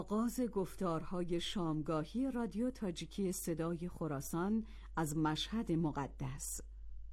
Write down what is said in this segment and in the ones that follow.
آغاز گفتارهای شامگاهی رادیو تاجیکی صدای خراسان از مشهد مقدس.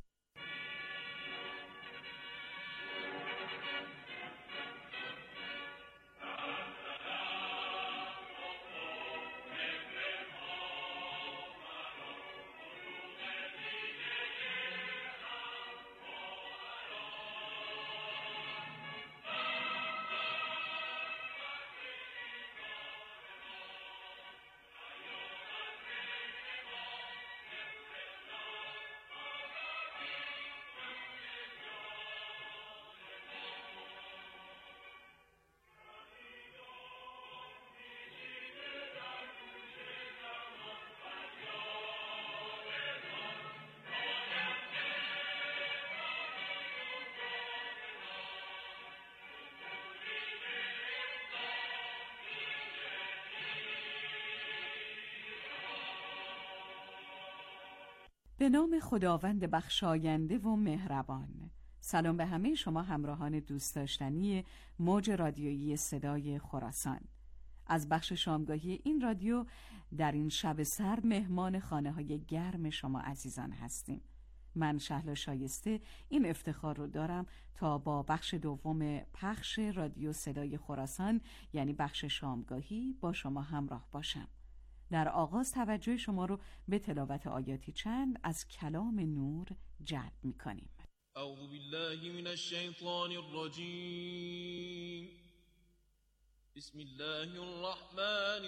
به نام خداوند بخشاینده و مهربان. سلام به همه شما همراهان دوست داشتنی موج رادیویی صدای خراسان. از بخش شامگاهی این رادیو در این شب سرد مهمان خانه های گرم شما عزیزان هستیم. من شهلا شایسته این افتخار رو دارم تا با بخش دوم پخش رادیو صدای خراسان یعنی بخش شامگاهی با شما همراه باشم. در آغاز توجه شما رو به تلاوت آیاتی چند از کلام نور جلب می‌کنیم. اعوذ بالله من الشیطان الرجیم. بسم الله الرحمن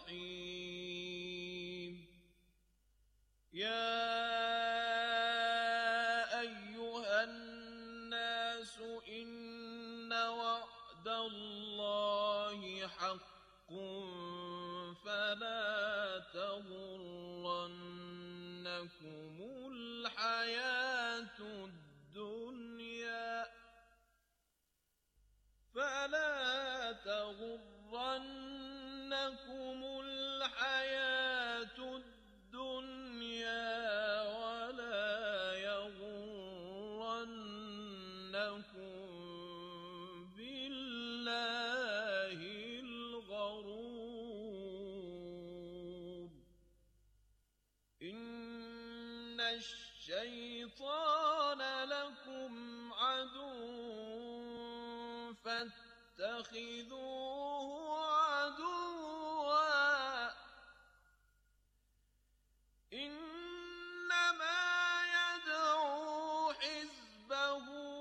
الرحیم. یا ایها الناس ان وعد الله حق فلا تغرنكم الحياة الدنيا ولا يغرنكم بالله الغرور. إن الشيطان لكم عدو فاتخذوه عدوا إنما يدعو حزبه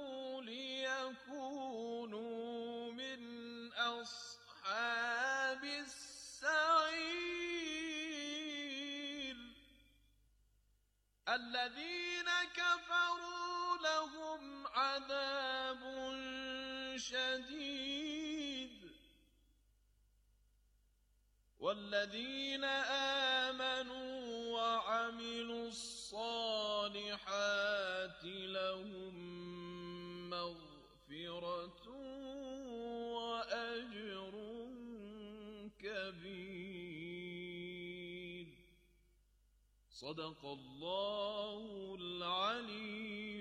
ليكونوا من أصحاب السعير. الذين كفروا لهم عذاب شديد والذين آمنوا وعملوا الصالحات لهم مغفرة وأجر كبير. صدق الله العلي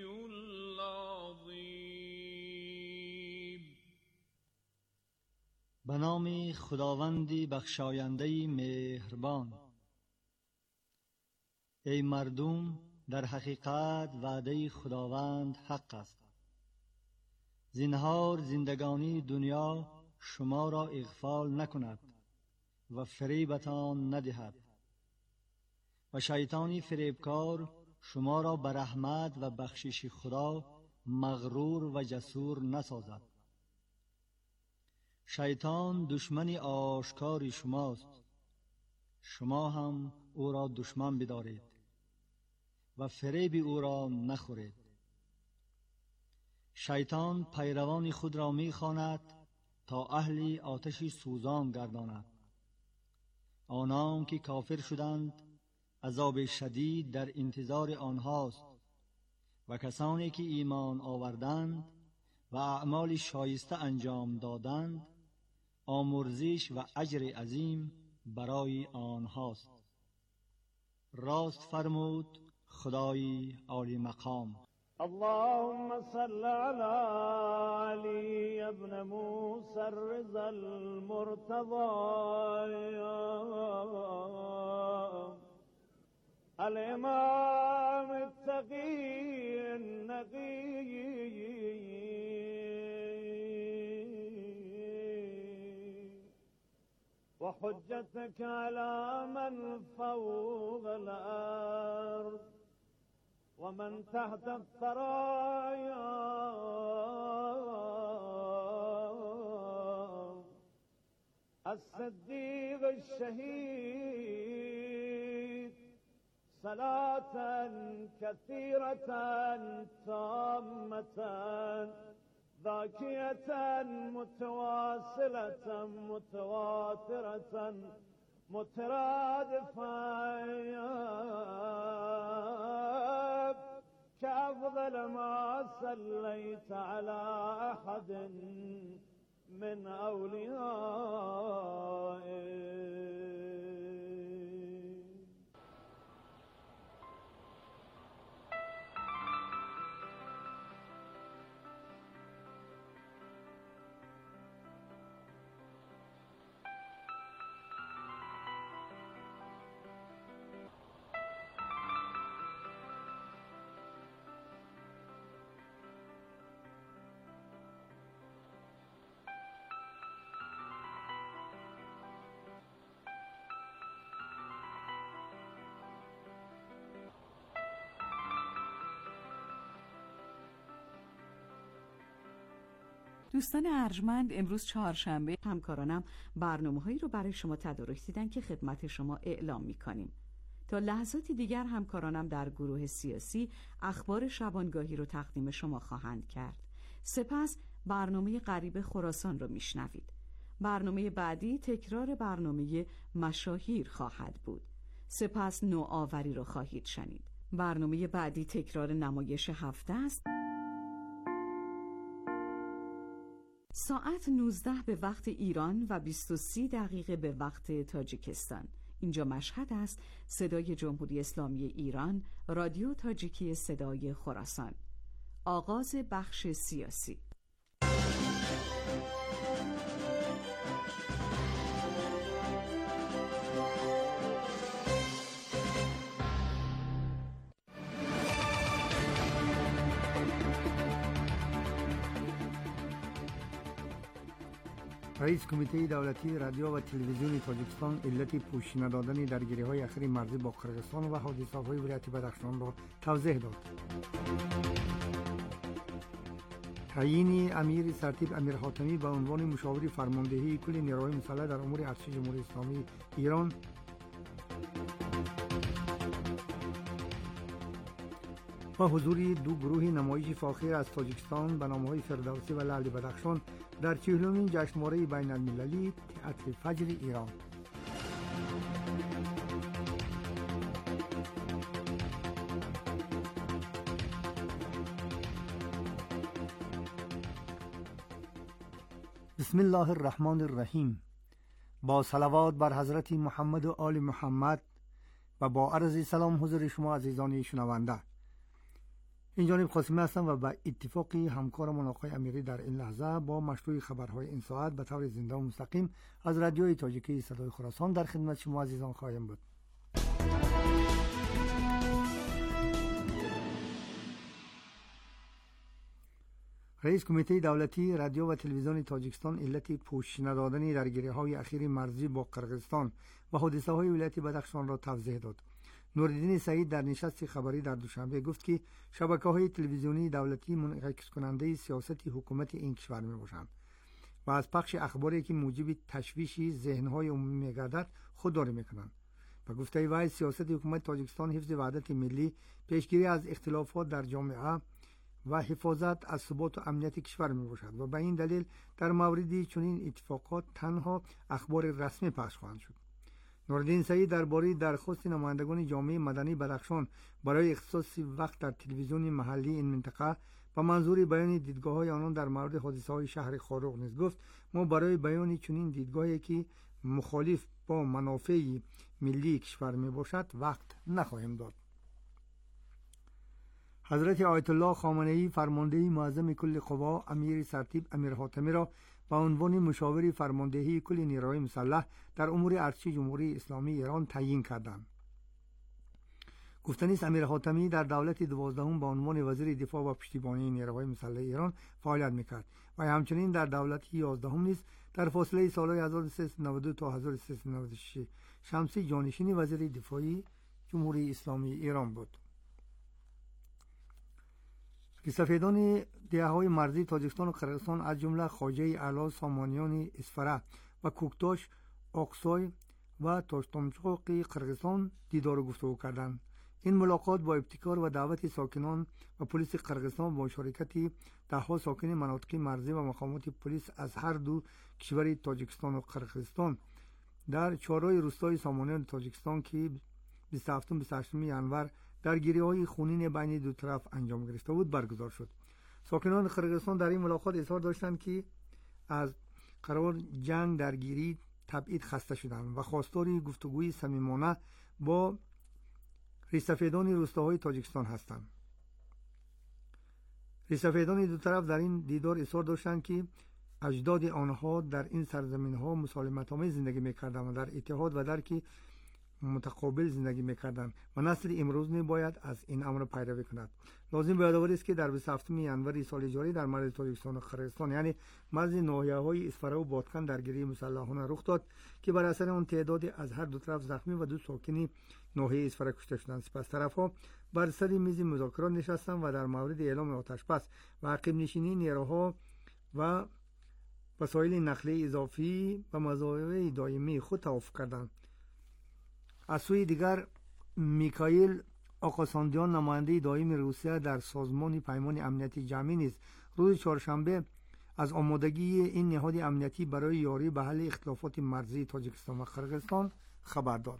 العظيم. به نام خداوندی بخشاینده مهربان. ای مردم، در حقیقت وعده خداوند حق است. زنهار زندگانی دنیا شما را اغفال نکند و فریبتان ندهد و شیطانی فریبکار شما را به رحمت و بخشش خدا مغرور و جسور نسازد. شیطان دشمن آشکار شماست، شما هم او را دشمن بدارید و فریب او را نخورید. شیطان پیروان خود را می‌خواند تا اهل آتش سوزان گرداند. آنان که کافر شدند عذاب شدید در انتظار آنهاست و کسانی که ایمان آوردند و اعمال شایسته انجام دادند آمرزش و اجر عظیم برای آنهاست. راست فرمود خدای عالی مقام. اللهم صل على علي بن موسى الرضا المرتضى الإمام التقي النقي وحجتك على من فوق الأرض ومن تحت الثرايا الصديق الشهيد صلاة كثيرة تامة ذاكية متواصلة متواترة مترادفة كأفضل ما صليت على أحد من أوليائك. دوستان ارجمند، امروز چهارشنبه همکارانم برنامه‌هایی رو برای شما تدارک دیدن که خدمت شما اعلام می‌کنیم. تا لحظاتی دیگر همکارانم در گروه سیاسی اخبار شبانگاهی رو تقدیم شما خواهند کرد. سپس برنامه غریب خراسان رو میشنوید. برنامه بعدی تکرار برنامه مشاهیر خواهد بود. سپس نوآوری رو خواهید شنید. برنامه بعدی تکرار نمایش هفته است. ساعت 19 به وقت ایران و 23 دقیقه به وقت تاجیکستان. اینجا مشهد است. صدای جمهوری اسلامی ایران، رادیو تاجیکی صدای خراسان. آغاز بخش سیاسی. رئیس کمیته دولتی رادیو و تلویزیون تاجیکستان علت پوشش ندادن درگیری‌های اخیر مرزی با قرقیزستان و حادثه‌های ولایت بدخشان را توضیح داد. تعیین امیر سرتیپ امیر حاتمی به عنوان مشاور فرماندهی کل نیروهای مسلح در امور ارتش جمهوری اسلامی ایران. و حضور دو گروه نمایش فاخر از تاجیکستان به نام‌های فردوسی و لعل بدخشان در 40مین جشنواره بین المللی تئاتر فجر ایران. بسم الله الرحمن الرحیم. با صلوات بر حضرت محمد و آل محمد و با عرض سلام حضور شما عزیزان شنونده. این جانب قاسمی هستم و به اتفاقی همکارم آقای امیری در این لحظه با مشروع خبرهای این ساعت به طور زنده و مستقیم از رادیوی تاجیکی صدای خراسان در خدمت شما عزیزان خواهیم بود. رئیس کمیته دولتی رادیو و تلویزیون تاجیکستان علت پوشش ندادن درگیری‌های اخیر مرزی با قرقیزستان و حادثه‌های ولایت بدخشان را توضیح داد. نوردین سعید در نشست خبری در دوشنبه گفت که شبکه‌های تلویزیونی دولتی منعکس کننده سیاست حکومت این کشور می‌باشند و از پخش اخباری که موجب تشویش ذهن‌های عمومی می‌گردد خودداری می‌کنند. و گفته وی سیاست حکومت تاجیکستان حفظ وحدت ملی، پیشگیری از اختلافات در جامعه و حفاظت از ثبات و امنیت کشور می‌باشد و به این دلیل در مورد چنین اتفاقات تنها اخبار رسمی پخش خواهند شد. نوردین سعید درباره درخواست نمایندگان جامعه مدنی بدخشان برای اختصاص وقت در تلویزیون محلی این منطقه با منظور بیان دیدگاه‌های آنان در مورد حادثه‌های شهر خاروق نیز گفت ما برای بیان چنین دیدگاهی که مخالف با منافع ملی کشور میباشد وقت نخواهیم داد. حضرت آیت الله خامنه‌ای فرمانده معظم کل قوا امیر سرتیپ امیر حاتمی را به عنوان مشاور فرماندهی کل نیروهای مسلح در امور ارتش جمهوری اسلامی ایران تعیین کردند. گفتنی است امیر حاتمی در دولت 12 به عنوان وزیر دفاع و پشتیبانی نیروهای مسلح ایران فعالیت میکرد و همچنین در دولت 11 نیز در فاصله سالهای 1392 تا 1396 شمسی جانشین وزیر دفاعی جمهوری اسلامی ایران بود. سفیدان دهه‌های مرزی تاجیکستان و قرقیزستان از جمله خواجه اعلی سامانیان اسفره و کوکتاش آقسای و تاشتامچوق قرقیزستان دیدار و گفتگو کردند. این ملاقات با ابتکار و دعوت ساکنان و پلیس قرقیزستان با مشارکت دهها ساکن مناطق مرزی و مقامات پلیس از هر دو کشور تاجیکستان و قرقیزستان در چهارراه روستای سامانیان تاجیکستان که 27-28 ینور درگیری‌های خونین بین دو طرف انجام گرفته بود برگزار شد. ساکنان قرقیزستان در این ملاقات اظهار داشتند که از قرار جنگ درگیری تبعید خسته شدند و خواستار گفتگوی صمیمانه با ریشسفیدان روستاهای تاجیکستان هستند. ریشسفیدان دو طرف در این دیدار اظهار داشتند که اجداد آنها در این سرزمین‌ها مسالمت‌آمیز زندگی می‌کردند و در اتحاد و درک متقابل زندگی می‌کردند و نسل امروز باید از این امر پیروی کند. لازم به یادآوری است که در 27 ینور سال جاری در مرز تاجیکستان و قرقیزستان یعنی مرز ناحیه‌های اسفره و بادکن درگیری مسلحانه رخ داد که بر اثر آن تعدادی از هر دو طرف زخمی و دو ساکن ناحیه اسفره کشته شدند. سپس طرف‌ها بر سر میز مذاکرات نشستند و در مورد اعلام آتشبس و عقب نشینی نیروها و وسایل نقلیه اضافی و مزایای دائمی خود توافق کردند. از سوی دیگر میکائیل آقاساندیان نماینده دائم روسیه در سازمان پیمان امنیتی جمعی نیز روز چهارشنبه از آمادگی این نهاد امنیتی برای یاری به حل اختلافات مرزی تاجیکستان و قرقیزستان خبر داد.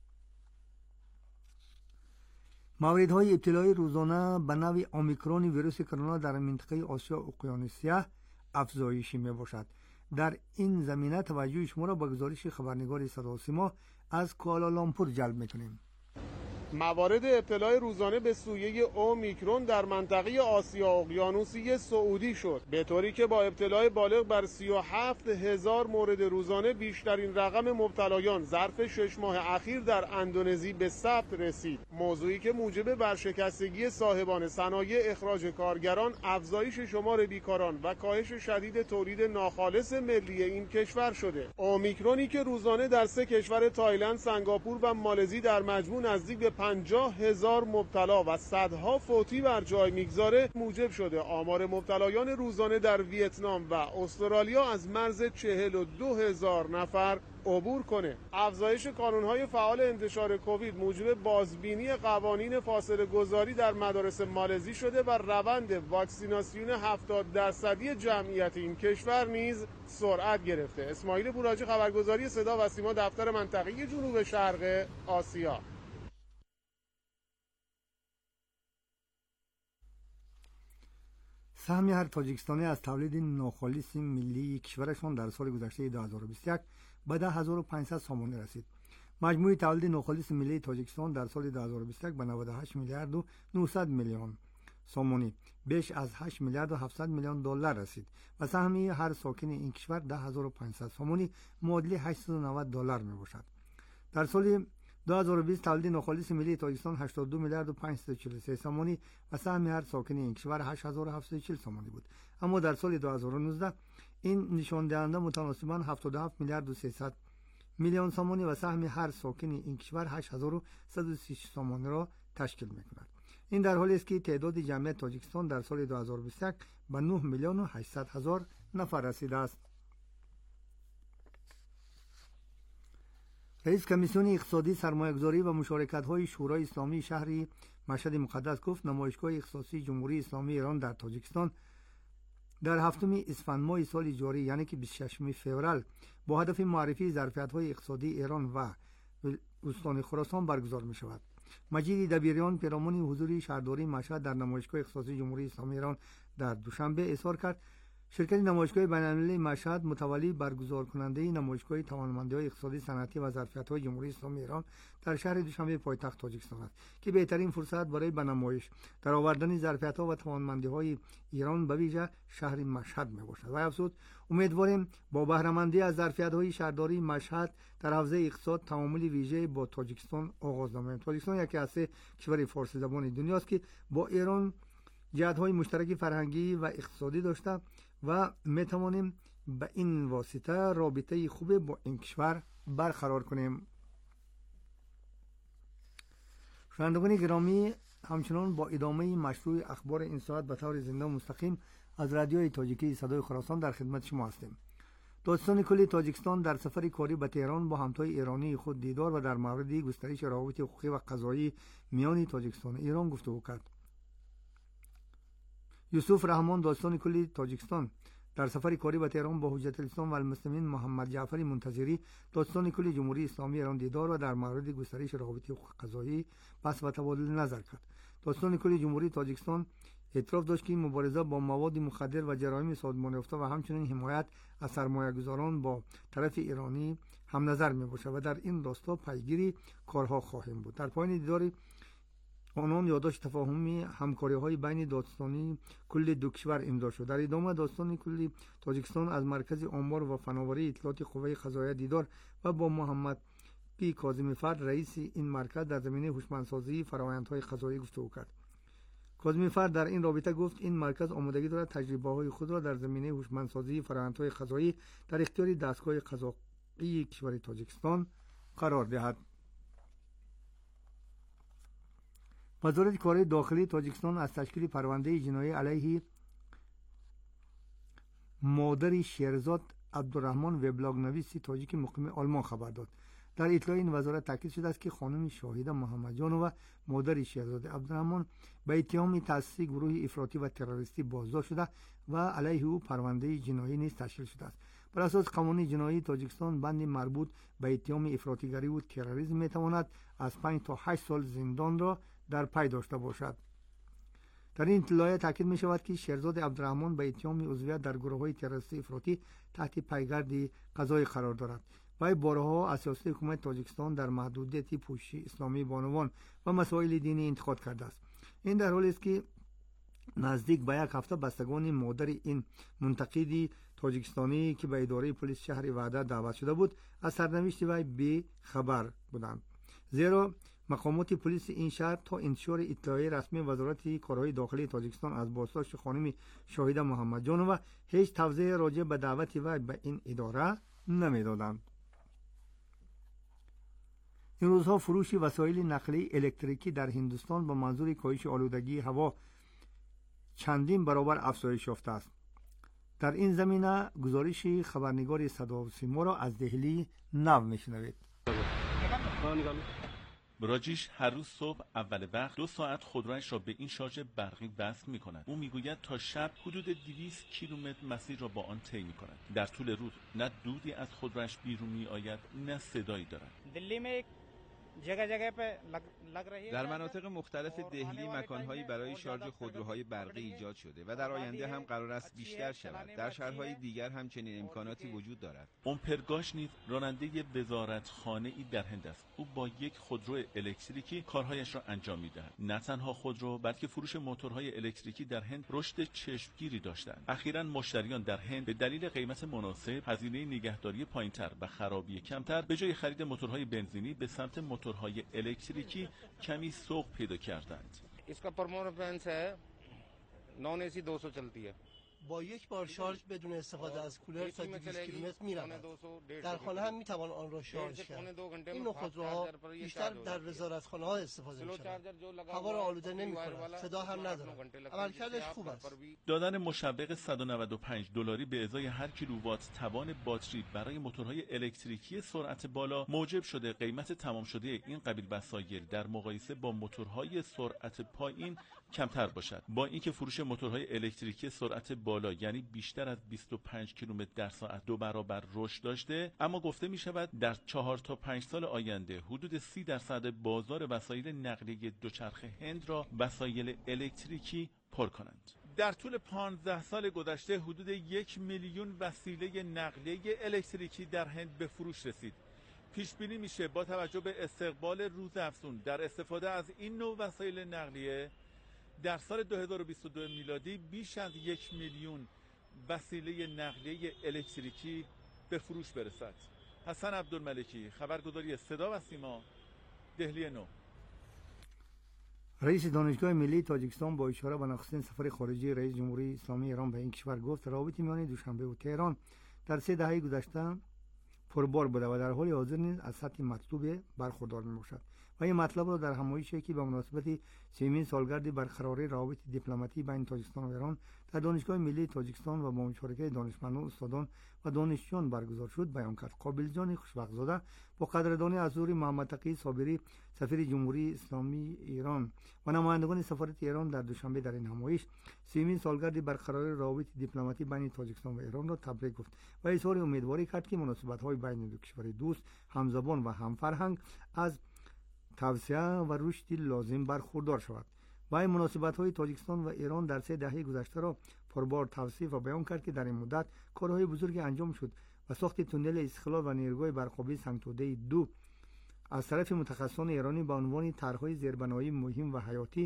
موردهای ابتلای روزانه به نوع اومیکرون ویروس کرونا در منطقه آسیا اقیانوسیه افزایشی می باشد. در این زمینه توجه شما را به گزارش خبرنگار صدا و سیما از کوالالامپور جلب می‌کنیم. موارد ابتلای روزانه به سویه اومیکرون در منطقه آسیا اقیانوسیه سعودی شد، به طوری که با ابتلای بالغ بر 37,000 مورد روزانه بیشترین رقم مبتلایان ظرف 6 ماه اخیر در اندونزی به ثبت رسید. موضوعی که موجب برشکستگی صاحبان صنایع اخراج کارگران، افزایش شمار بیکاران و کاهش شدید تولید ناخالص ملی این کشور شده. اومیکرونی که روزانه در 3 کشور تایلند، سنگاپور و مالزی در مجموع نزدیک به 50,000 مبتلا و صدها فوتی بر جای میگذاره، موجب شده آمار مبتلایان روزانه در ویتنام و استرالیا از مرز 42,000 نفر عبور کنه. افزایش کانون‌های فعال انتشار کووید موجب بازبینی قوانین فاصله گذاری در مدارس مالزی شده و روند واکسیناسیون 70% جمعیت این کشور نیز سرعت گرفته. اسماعیل بوراجی، خبرگزاری صدا و سیما، دفتر منطقه جنوب شرق آسیا. سهم هر تاجیکستانی از تولید ناخالص ملی کشورشان در سال گذشته 2021 به 10,500 سامانه رسید. مجموع تولید ناخالص ملی تاجیکستان در سال 2021 به 98 میلیارد و 900 میلیون سامانی، بیش از 8 میلیارد و 700 میلیون دلار رسید و سهم هر ساکن این کشور 10,500 سامانی معادل 890 دلار می باشد. در سال 2020 تولید ناخالص ملی تاجیکستان 82 میلیارد و 543 سامانی و سهم هر ساکن این کشور 8740 سامانی بود. اما در سال 2019 این نشان دهنده متناسباً 77 میلیارد و 300 میلیون سامانی و سهم هر ساکن این کشور 8136 سامانی را تشکیل می‌کند. این در حالی است که تعداد جمعیت تاجیکستان در سال 2021 به 9 میلیون و 800 هزار نفر رسیده است. رئیس کمیسیون اقتصادی، سرمایه‌گذاری و مشارکت‌های شورای اسلامی شهر مشهد مقدس گفت نمایشگاه اختصاصی جمهوری اسلامی ایران در تاجیکستان در 7 اسفند ماه سال جاری یعنی که 26 فوریه با هدف معرفی ظرفیت‌های اقتصادی ایران و استان خراسان برگزار می‌شود. مجید دبیریان، پیرامون حضور شهرداری مشهد در نمایشگاه اختصاصی جمهوری اسلامی ایران در دوشنبه، اظهار کرد شرکت نمایشگاه بین‌المللی مشهد متولی برگزار کننده نمایشگاه توانمندی‌های اقتصادی، صنعتی و ظرفیت‌های جمهوری اسلامی ایران در شهر دوشنبه پایتخت تاجیکستان است که بهترین فرصت برای به نمایش در آوردن ظرفیت‌ها و توانمندی‌های ایران به ویژه شهر مشهد میباشد. و افزود امیدواریم با بهره‌مندی از ظرفیت‌های شهرداری مشهد در حوزه اقتصاد تعامل ویژه با تاجیکستان آغاز نماییم. تاجیکستان یکی از سه کشور فارسی زبان دنیاست که با ایران جهت‌های مشترک فرهنگی و اقتصادی داشته و میتوانیم به این واسطه رابطه خوب با این کشور برقرار کنیم. شنوندگان گرامی، همچنان با ادامه مشروع اخبار این ساعت به طور زنده و مستقیم از رادیوی تاجیکی صدای خراسان در خدمت شما هستیم. دادستان کلی تاجیکستان در سفر کاری به تهران با همتای ایرانی خود دیدار و در مورد گسترش روابط حقوقی و قضایی میان تاجیکستان و ایران گفتگو کرد. یوسف رحمان دادستان کلی تاجیکستان در سفر کاری به تهران با حجت الاسلام و المسلمین محمد جعفر منتظری دادستان کلی جمهوری اسلامی ایران دیدار و در مورد گسترش روابط حقوقی قضایی بحث و تبادل نظر کرد. دادستان کلی جمهوری تاجیکستان اعتراف داشت که مبارزه با مواد مخدر و جرایم سازمان یافته و همچنین حمایت از سرمایه‌گذاران با طرف ایرانی هم نظر می‌باشد و در این راستا پیگیری کارها خواهیم بود. در پایان دیدار آنان یادداشت تفاهمی همکاری‌های بین دادستانی کل دو کشور امضا شد. در ادامه دادستان کلی تاجیکستان از مرکز آمار و فناوری اطلاعات قوه قضاییه دیدار و با محمد پی کاظمی فرد رئیس این مرکز در زمینه هوشمندسازی فرآیندهای قضایی گفتگو کرد. کاظمی فرد در این رابطه گفت این مرکز آمادگی دارد تجربه‌های خود را در زمینه هوشمندسازی فرآیندهای قضایی در اختیار دستگاه قضایی کشور تاجیکستان قرار دهد. وزارت کار داخلی تاجیکستان از تشکیل پرونده جنایی علیه مادر شهرزاد عبدالرحمن وبلاگ نویس تاجیک مقیم آلمان خبر داد. در اطلاع این وزارت تاکید شده است که خانم شاهده محمد جانو و مادر شهرزاد عبدالرحمن به اتهام تأسیس گروه افراطی و تروریستی بازداشت شده و علیه او پرونده جنایی نیز تشکیل شده است. بر اساس قانون جنایی تاجیکستان بند مربوط به اتهام افراطیگری و تروریسم میتواند از 5 تا 8 سال زندان را در پی داشته باشد. در این اطلاع تاکید می شود که شهرزاد عبدالرحمن به اتهام عضویت در گروه‌های تروریستی افراطی تحت پیگرد قضایی قرار دارد. وی بارها از سیاست حکومت تاجیکستان در محدودیت پوشش اسلامی بانوان و مسائل دینی انتقاد کرده است. این در حالی است که نزدیک به یک هفته بستگان مادر این منتقدی تاجیکستانی که به اداره پلیس شهر وحدت دعوت شده بود از سرنوشت وی بی خبر بودند، زیرا مقامات پلیس این شهر تا انتشار اطلاعیه رسمی وزارت کارهای داخلی تاجیکستان از بازداشت خانم شاهده محمد جانو و هیچ توضیح راجع به دعوت وی به این اداره نمیدادند. این روزها فروش وسایل نقلیه الکتریکی در هندوستان با منظور کاهش آلودگی هوا چندین برابر افزایش یافته است. در این زمینه گزارش خبرنگار صدا و سیما را از دهلی نو میشنوید. راجیش هر روز صبح اول وقت 2 ساعت خودرویش را به این شارژ برقی وصل می‌کند. او میگوید تا شب حدود 200 کیلومتر مسیر را با آن طی می‌کند. در طول روز نه دودی از خودرویش بیرون می‌آید نه صدایی دارد. در مناطق مختلف دهلی مکانهایی برای شارژ خودروهای برقی ایجاد شده و در آینده هم قرار است بیشتر شود. در شهرهای دیگر هم چنین امکاناتی وجود دارد. اون پرگاش نیز راننده وزارتخانه‌ای در هند است. او با یک خودرو الکتریکی کارهایش را انجام می‌دهد. نه تنها خودرو بلکه فروش موتورهای الکتریکی در هند رشد چشمگیری داشتند. اخیراً مشتریان در هند به دلیل قیمت مناسب، هزینه نگهداری پایین‌تر و خرابی کمتر به جای خرید موتورهای بنزینی به سمت موتورهای الکتریکی کمی سوق پیدا کردند. इसका परफॉर्मेंस है non AC 200 चलती है. با یک بار شارژ بدون استفاده از کولر تا 200 کیلومتر می‌رود. در خانه هم می‌توان آن را شارژ کرد. این نوع خودروها بیشتر در وزارتخانه‌ها استفاده می‌شوند. هوا را آلوده نمی‌کند، صدا هم ندارد. عملکردش خوب است. دادن مشوق $195 به ازای هر کیلووات توان باتری برای موتورهای الکتریکی سرعت بالا موجب شده قیمت تمام شده این قبیل وسایل در مقایسه با موتورهای سرعت پایین کمتر باشد. با اینکه فروش موتورهای الکتریکی سرعت بالا یعنی بیشتر از 25 کیلومتر در ساعت 2 برابر رشد داشته، اما گفته می شود در 4 تا 5 سال آینده حدود 30% بازار وسایل نقلیه دوچرخه هند را وسایل الکتریکی پر کنند. در طول 15 سال گذشته حدود 1 میلیون وسیله نقلیه الکتریکی در هند به فروش رسید. پیش بینی میشه با توجه به استقبال روزافزون در استفاده از این نوع وسایل نقلیه در سال 2022 میلادی بیش از 1 میلیون وسیله نقلیه الکتریکی به فروش برسد. حسن عبدالملکی، خبرگزاری صدا و سیما، دهلی 9. رئیس دانشگاه ملی تاجیکستان با اشاره به نخستین سفر خارجی رئیس جمهوری اسلامی ایران به این کشور گفت روابط میان دوشنبه و تهران در 3 دهه گذشته پربار بوده و در حال حاضر نیز از سطح مطلوب برخوردار میباشد و این مطلب را در همایشی که به مناسبت 30مین سالگرد برقراری روابط دیپلماتی بین تاجیکستان و ایران در دانشگاه ملی تاجیکستان و با مشارکت دانشمندان، استادان و دانشجویان برگزار شد بیان کرد. قابل جان خوشبخت‌زاده با قدردانی از حضور محمد تقی صابری سفیر جمهوری اسلامی ایران و نمایندگان سفارت ایران در دوشنبه در این همایش 30مین سالگرد برقراری روابط دیپلماتی بین تاجیکستان و ایران را تبریک گفت و اظهار امیدواری کرد که مناسبت‌های بین دو کشور دوست، همزبان و همفرهنگ از توسعه و رشد لازم برخوردار شود. و این مناسبت‌های تاجیکستان و ایران در 3 دهه گذشته را پربار توصیف و بیان کرد که در این مدت کارهای بزرگی انجام شد و ساخت تونل استقلال و نیروگاه برق‌آبی سنگ‌توده 2 از طرف متخصصان ایرانی به عنوان طرح‌های زیربنایی مهم و حیاتی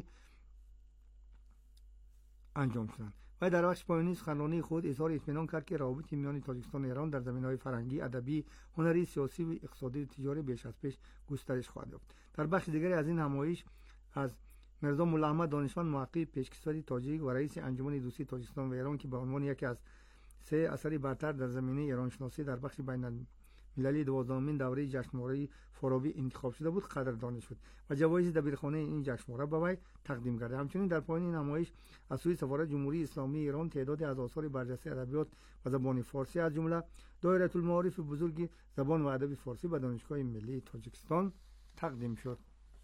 انجام شدند. و در بخش پایانی سخنرانی خود اظهار اطمینان کرد که روابط میان تاجیکستان و ایران در زمینه‌های فرهنگی، ادبی، هنری، سیاسی و اقتصادی و تجاری بیش از پیش گسترش خواهد یافت. در بخش دیگری از این همایش از میرزا مولا احمد دانشمند محقق پیشکسوت تاجیک و رئیس انجمن دوستی تاجیکستان و ایران که به عنوان یکی از 3 اثر برتر در زمینه ایران شناسی در بخش بین‌المللی 12مین دوره جشنواره فارابی انتخاب شده بود قدردانی شد و جوایز دبیرخانه این جشنواره به وی تقدیم گردید. همچنین در پایان این نمایش از سوی سفارت جمهوری اسلامی ایران تعدادی از آثار برجسته ادبیات و زبان فارسی از جمله دایره المعارف بزرگ زبان و ادب فارسی به دانشگاه ملی تاجیکستان تقدیم شد.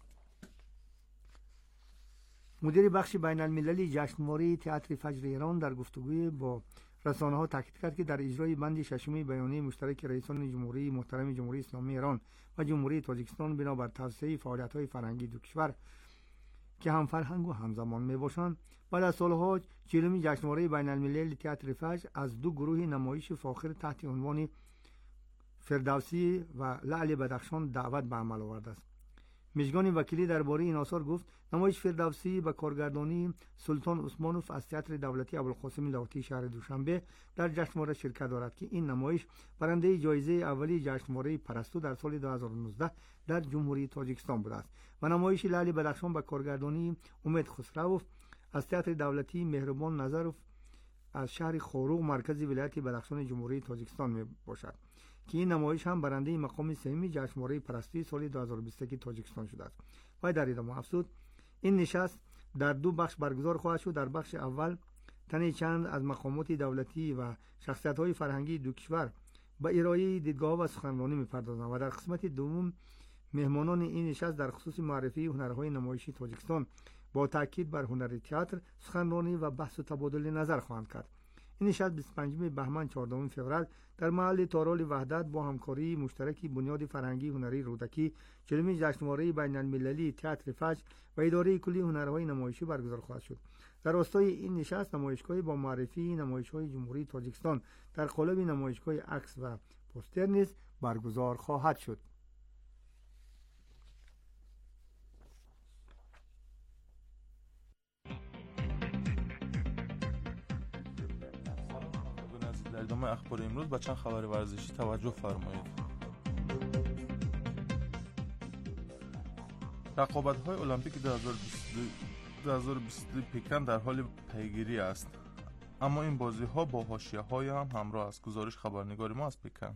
مدیر بخش بین‌المللی جشنواره تئاتر فجر ایران در گفتگوی با رسانه‌ها تاکید کرد که در اجرای بند 6 بیانیه مشترک رئیسان جمهوری محترم جمهوری اسلامی ایران و جمهوری تاجیکستان بنابر توسعه فعالیت‌های فرهنگی دو کشور که هم فرهنگ و همزمان میباشند بعد از سالها 40مین جشنواره بین‌المللی تئاتر فجر از 2 گروه نمایش فاخر تحت عنوان فردوسی و لعل بدخشان دعوت به عمل آورده است. مژگان وکیلی درباره این آثار گفت نمایش فردوسی به کارگردانی سلطان عثمانوف از تئاتر دولتی ابوالقاسم لاتی شهر دوشنبه در جشنواره شرکت دارد که این نمایش برنده جایزه اولی جشنواره پرستو در سال 2019 در جمهوری تاجیکستان بوده است و نمایش لعل بدخشان به کارگردانی امید خسروف از تئاتر دولتی مهربان نظروف از شهر خوروغ مرکز ولایت بدخشان جمهوری تاجیکستان می باشد که این نمایش هم برنده مقام 3 جشنواره پرستی سال 2021 تاجیکستان شده است. و در ادامه افزود این نشست در 2 بخش برگزار خواهد شد. در بخش اول تنی چند از مقامات دولتی و شخصیت‌های فرهنگی دو کشور به ارائه دیدگاه و سخنرانی می‌پردازند و در قسمت دوم مهمانان این نشست در خصوص معرفی هنرهای نمایشی تاجیکستان با تاکید بر هنر تئاتر سخنرانی و بحث و تبادل نظر خواهند کرد. این نشست 25 بهمن 14 فوریه در محل تارال وحدت با همکاری مشترکی بنیاد فرهنگی هنری رودکی 40مین جشنواره بین‌المللی تئاتر فجر و اداره کلی هنرهای نمایشی برگزار خواهد شد. در راستای این نشست نمایشگاهی با معرفی نمایش‌های جمهوری تاجیکستان در قالب نمایشگاه عکس و پوستر نیز برگزار خواهد شد. در ادامه اخبار امروز با چند خبر ورزشی توجه فرمایید. رقابت‌های المپیک 2022 پکن در حال پیگیری است، اما این بازی‌ها با حاشیه‌های هم همراه است. گزارش خبرنگار ما از پکن.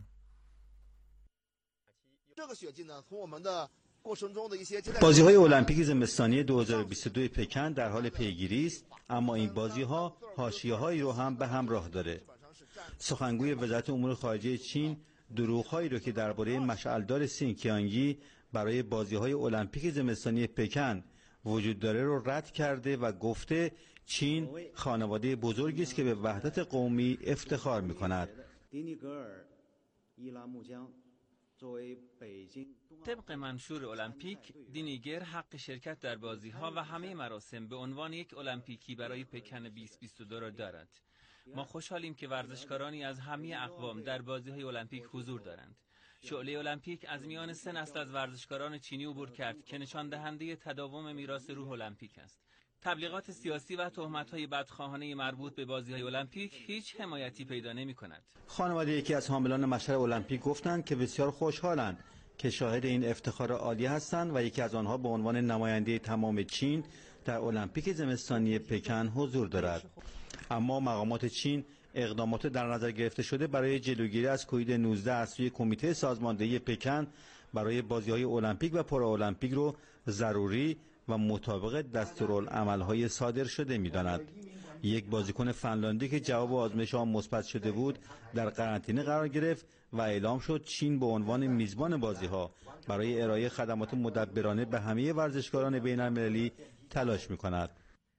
بازی‌های المپیک زمستانی 2022 پکن در حال پیگیری است، اما این بازی‌ها حاشیه‌هایی رو هم به همراه داره. سخنگوی وزارت امور خارجه چین دروغ‌هایی رو که درباره مشعلدار سینکیانگی برای بازی‌های المپیک زمستانی پکن وجود داره رو رد کرده و گفته چین خانواده بزرگی است که به وحدت قومی افتخار می‌کند. طبق منشور المپیک، دینیگر حق شرکت در بازی‌ها و همه مراسم به عنوان یک المپیکی برای پکن 2022 را دارد. ما خوشحالیم که ورزشکارانی از همه اقوام در بازی‌های المپیک حضور دارند. شعله المپیک از میان 3 نسل از ورزشکاران چینی عبور کرد که نشان دهنده تداوم میراث روح المپیک است. تبلیغات سیاسی و تهمت‌های بدخواهانه مربوط به بازی‌های المپیک هیچ حمایتی پیدا نمی‌کند. خانواده یکی از حاملان مشعل المپیک گفتند که بسیار خوشحالند که شاهد این افتخار عالی هستند و یکی از آنها به عنوان نماینده تمام چین در المپیک زمستانی پکن حضور دارد. اما مقامات چین اقدامات در نظر گرفته شده برای جلوگیری از کووید 19 از سوی کمیته سازماندهی پکن برای بازی‌های المپیک و پارالمپیک رو ضروری و مطابق دستورالعمل‌های صادر شده می‌داند. یک بازیکن فنلاندی که جواب آزمایش آن مثبت شده بود در قرنطینه قرار گرفت و اعلام شد چین به عنوان میزبان بازی‌ها برای ارائه خدمات مدبرانه به همه ورزشکاران بین‌المللی تلاش می‌کند.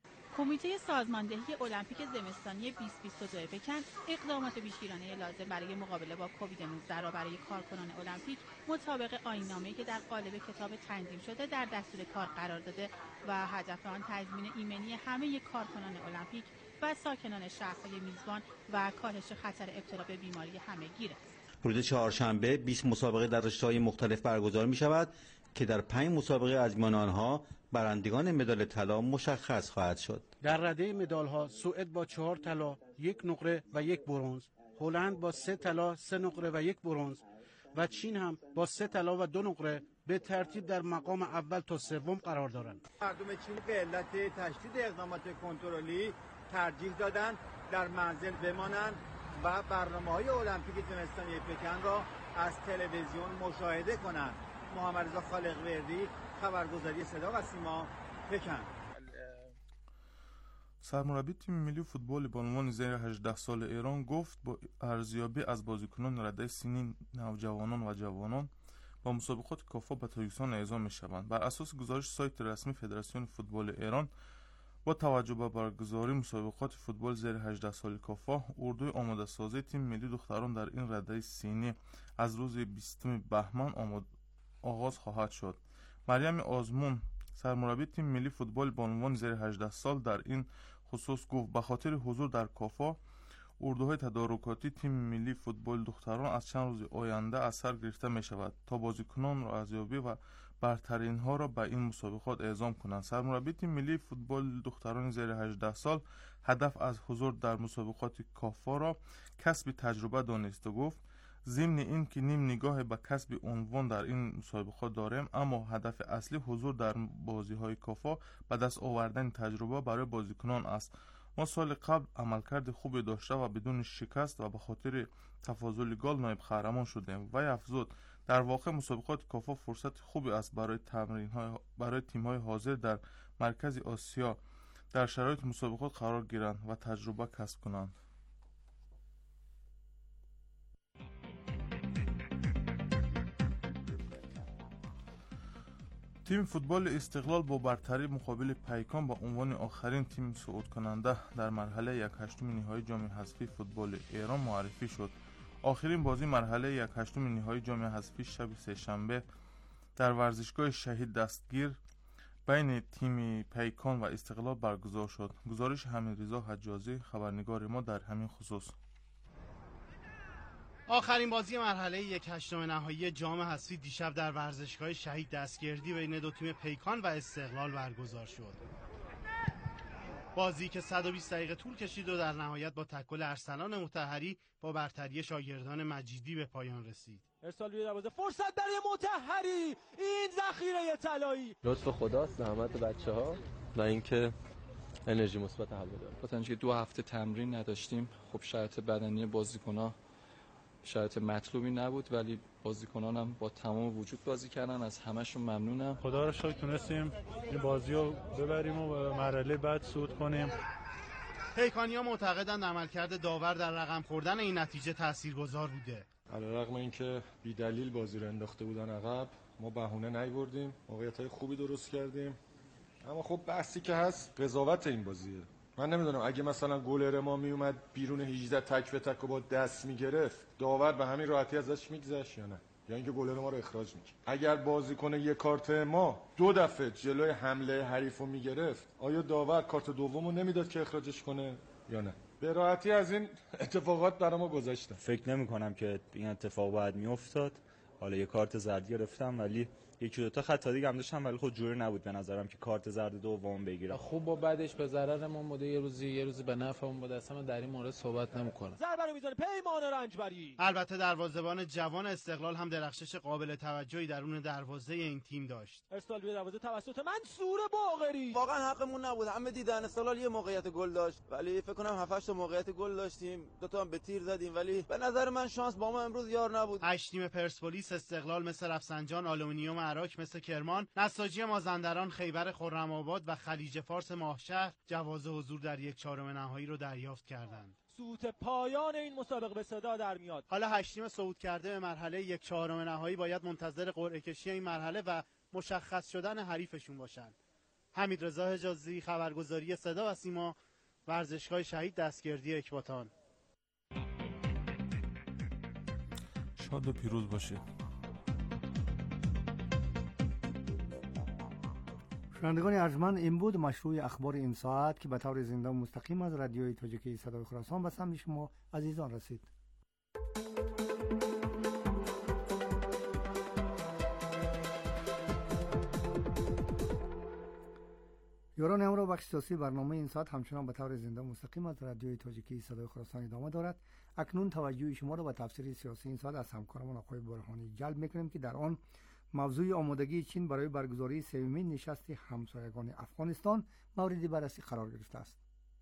کمیته سازماندهی المپیک زمستانی 2022 پکن اقدامات پیشگیرانه لازم برای مقابله با کووید 19 را برای کارکنان المپیک مطابق آیین‌نامه‌ای که در قالب کتاب تنظیم شده در دستور کار قرار داده و هدف آن تضمین ایمنی همه کارکنان المپیک و ساکنان شهرهای میزبان و کاهش خطر ابتلا به بیماری همه‌گیر است. روز چهارشنبه 20 مسابقه در رشته‌های مختلف برگزار می‌شود که در 5 مسابقه از میان آنها برندگان مدال طلا مشخص خواهد شد. در رده مدال‌ها سوئد با 4 طلا، 1 نقره و 1 برنز، هلند با 3 طلا، 3 نقره و 1 برنز و چین هم با 3 طلا و 2 نقره به ترتیب در مقام اول تا سوم قرار دارند. مردم چین به علت تشدید اقدامات کنترلی ترجیح دادند در منزل بمانند و برنامه‌های المپیک زمستانی پکن را از تلویزیون مشاهده کنند. محمد رضا خالق‌وردی، خبرگزاری صدا و سیما، پکن. سرمربی تیم ملی فوتبال با عنوان زیر 18 سال ایران گفت با ارزیابی از بازیکنان رده سنی نوجوانان و جوانان با مسابقات کافا به تاجیکستان اعزام می‌شوند. بر اساس گزارش سایت رسمی فدراسیون فوتبال ایران، با توجه به برگزاری مسابقات فوتبال زیر 18 سال کافا، اردوی آماده سازی تیم ملی دختران در این رده سنی از روز 20 بهمن آغاز خواهد شد. مریم آزمون، سرمربی تیم ملی فوتبال با عنوان زیر 18 سال، در این خصوص گفت به خاطر حضور در کافا، اردوهای تدارکاتی تیم ملی فوتبال دختران از چند روز آینده از سر گرفته می شود تا بازیکنان را ارزیابی و برترین ها را به این مسابقات اعزام کنند. سرمربی تیم ملی فوتبال دختران زیر 18 سال هدف از حضور در مسابقات کافا را کسب تجربه دانست و گفت ضمن این که نیم نگاه به کسب عنوان در این مسابقات داریم، اما هدف اصلی حضور در بازی های کافا به دست آوردن تجربه برای بازیکنان است. ما سال قبل عملکرد خوبی داشته و بدون شکست و به خاطر تفاضل گل نایب قهرمان شدیم. و افزود در واقع مسابقات کافا فرصت خوبی است برای تیم های حاضر در مرکز آسیا در شرایط مسابقات قرار گیرند و تجربه کسب کنند. تیم فوتبال استقلال با برتری مقابل پیکان با عنوان آخرین تیم صعود کننده در مرحله 1/8 نهایی جام حذفی فوتبال ایران معرفی شد. آخرین بازی مرحله 1/8 نهایی جام حذفی شب سه‌شنبه در ورزشگاه شهید دستگیر بین تیم پیکان و استقلال برگزار شد. گزارش حمیدرضا حجازی، خبرنگار ما، در همین خصوص. آخرین بازی مرحله 1/8 نهایی جام حذفی دیشب در ورزشگاه شهید دستگردی بین دو تیم پیکان و استقلال برگزار شد. بازی که 120 دقیقه طول کشید و در نهایت با تکل ارسلان مطهری با برتری شاگردان مجیدی به پایان رسید. ارسال روی دروازه، فرصت برای مطهری، این ذخیره طلایی. لطف خداست، زحمت بچه‌ها و اینکه انرژی مثبت حل داره. با اینکه 2 هفته تمرین نداشتیم، خب شرایط بدنی بازیکن‌ها شرایط مطلوبی نبود، ولی بازیکنان هم با تمام وجود بازی کردن. از همشون ممنونم. خدا رو شکر تونستیم این بازی رو ببریم و به مرحله بعد صعود کنیم. پیکانی‌ها معتقدند عملکرد داور در رقم خوردن این نتیجه تاثیرگذار بوده. علیرغم اینکه بی‌دلیل بازی رو انداخته بودن عقب، ما بهونه نیاوردیم، موقعیت‌های خوبی درست کردیم. اما خب بحثی که هست قضاوت این بازیه. من نمیدونم اگه مثلا گلر ما میومد بیرون 18 تک به تک و با دست میگرفت، داور به همین راحتی ازش میگذشت یا نه. یا اینکه گلر ما رو اخراج میکرد. اگر بازیکن یک کارت ما 2 دفعه جلوی حمله حریفو میگرفت، آیا داور کارت دومو نمیداد که اخراجش کنه یا نه؟ به راحتی از این اتفاقات برای ما گذشته. فکر نمی‌کنم که این اتفاق باید میافتاد. حالا یه کارت زرد گرفتم ولی یکی دو تا خطا دیگه هم داشتم ولی خود جوری نبود به نظرم که کارت زرد دوم بگیرم. خوب و بعدش به ضررمون بوده، یه روزی به نفعمون بوده. اصلا در این مورد صحبت نمی‌کنم. ضربه رو میزنه پیمان رنجبری. البته دروازه‌بان جوان استقلال هم درخشش قابل توجهی درون دروازه این تیم داشت. ارسال به دروازه توسط منصور باقری. واقعا حقمون نبود. همه دیدن استقلال یه موقعیت گل داشت ولی فکر کنم 7 8 تا موقعیت گل داشتیم، 2 تا هم به تیر زدیم ولی به نظر من شانس با ما امروز یار نبود. 8 تیم پرسپولیس، استقلال مثل رفسنجان، آلومینیوم عراق مثل کرمان، نساجی مازندران، خیبر خرم‌آباد و خلیج فارس ماهشهر جواز حضور در 1/4 نهایی رو دریافت کردند. سوت پایان این مسابقه به صدا در میاد. حالا 8 تیم صعود کرده به مرحله 1/4 نهایی باید منتظر قرعه کشی این مرحله و مشخص شدن حریفشون باشند. حمیدرضا حجازی، خبرگزاری صدا و سیما، ورزشگاه شهید دستگردی اکباتان. شاد و پیروز باشید. شنوندگان ارجمند، این بود مشروع اخبار این ساعت که به طور زنده و مستقیم از رادیوی تاجیکی صدای خراسان به سمع شما عزیزان رسید. یاران امرو بخش سیاسی برنامه این ساعت همچنان به طور زنده و مستقیم از رادیوی تاجیکی صدای خراسان ادامه دارد. اکنون توجه شما را به تفسیر سیاسی این ساعت از همکارمان آقای برهانی جلب می‌کنیم که در آن موضوع آمادگی چین برای برگزاری سومین نشست همسایگان افغانستان مورد بررسی قرار گرفته است.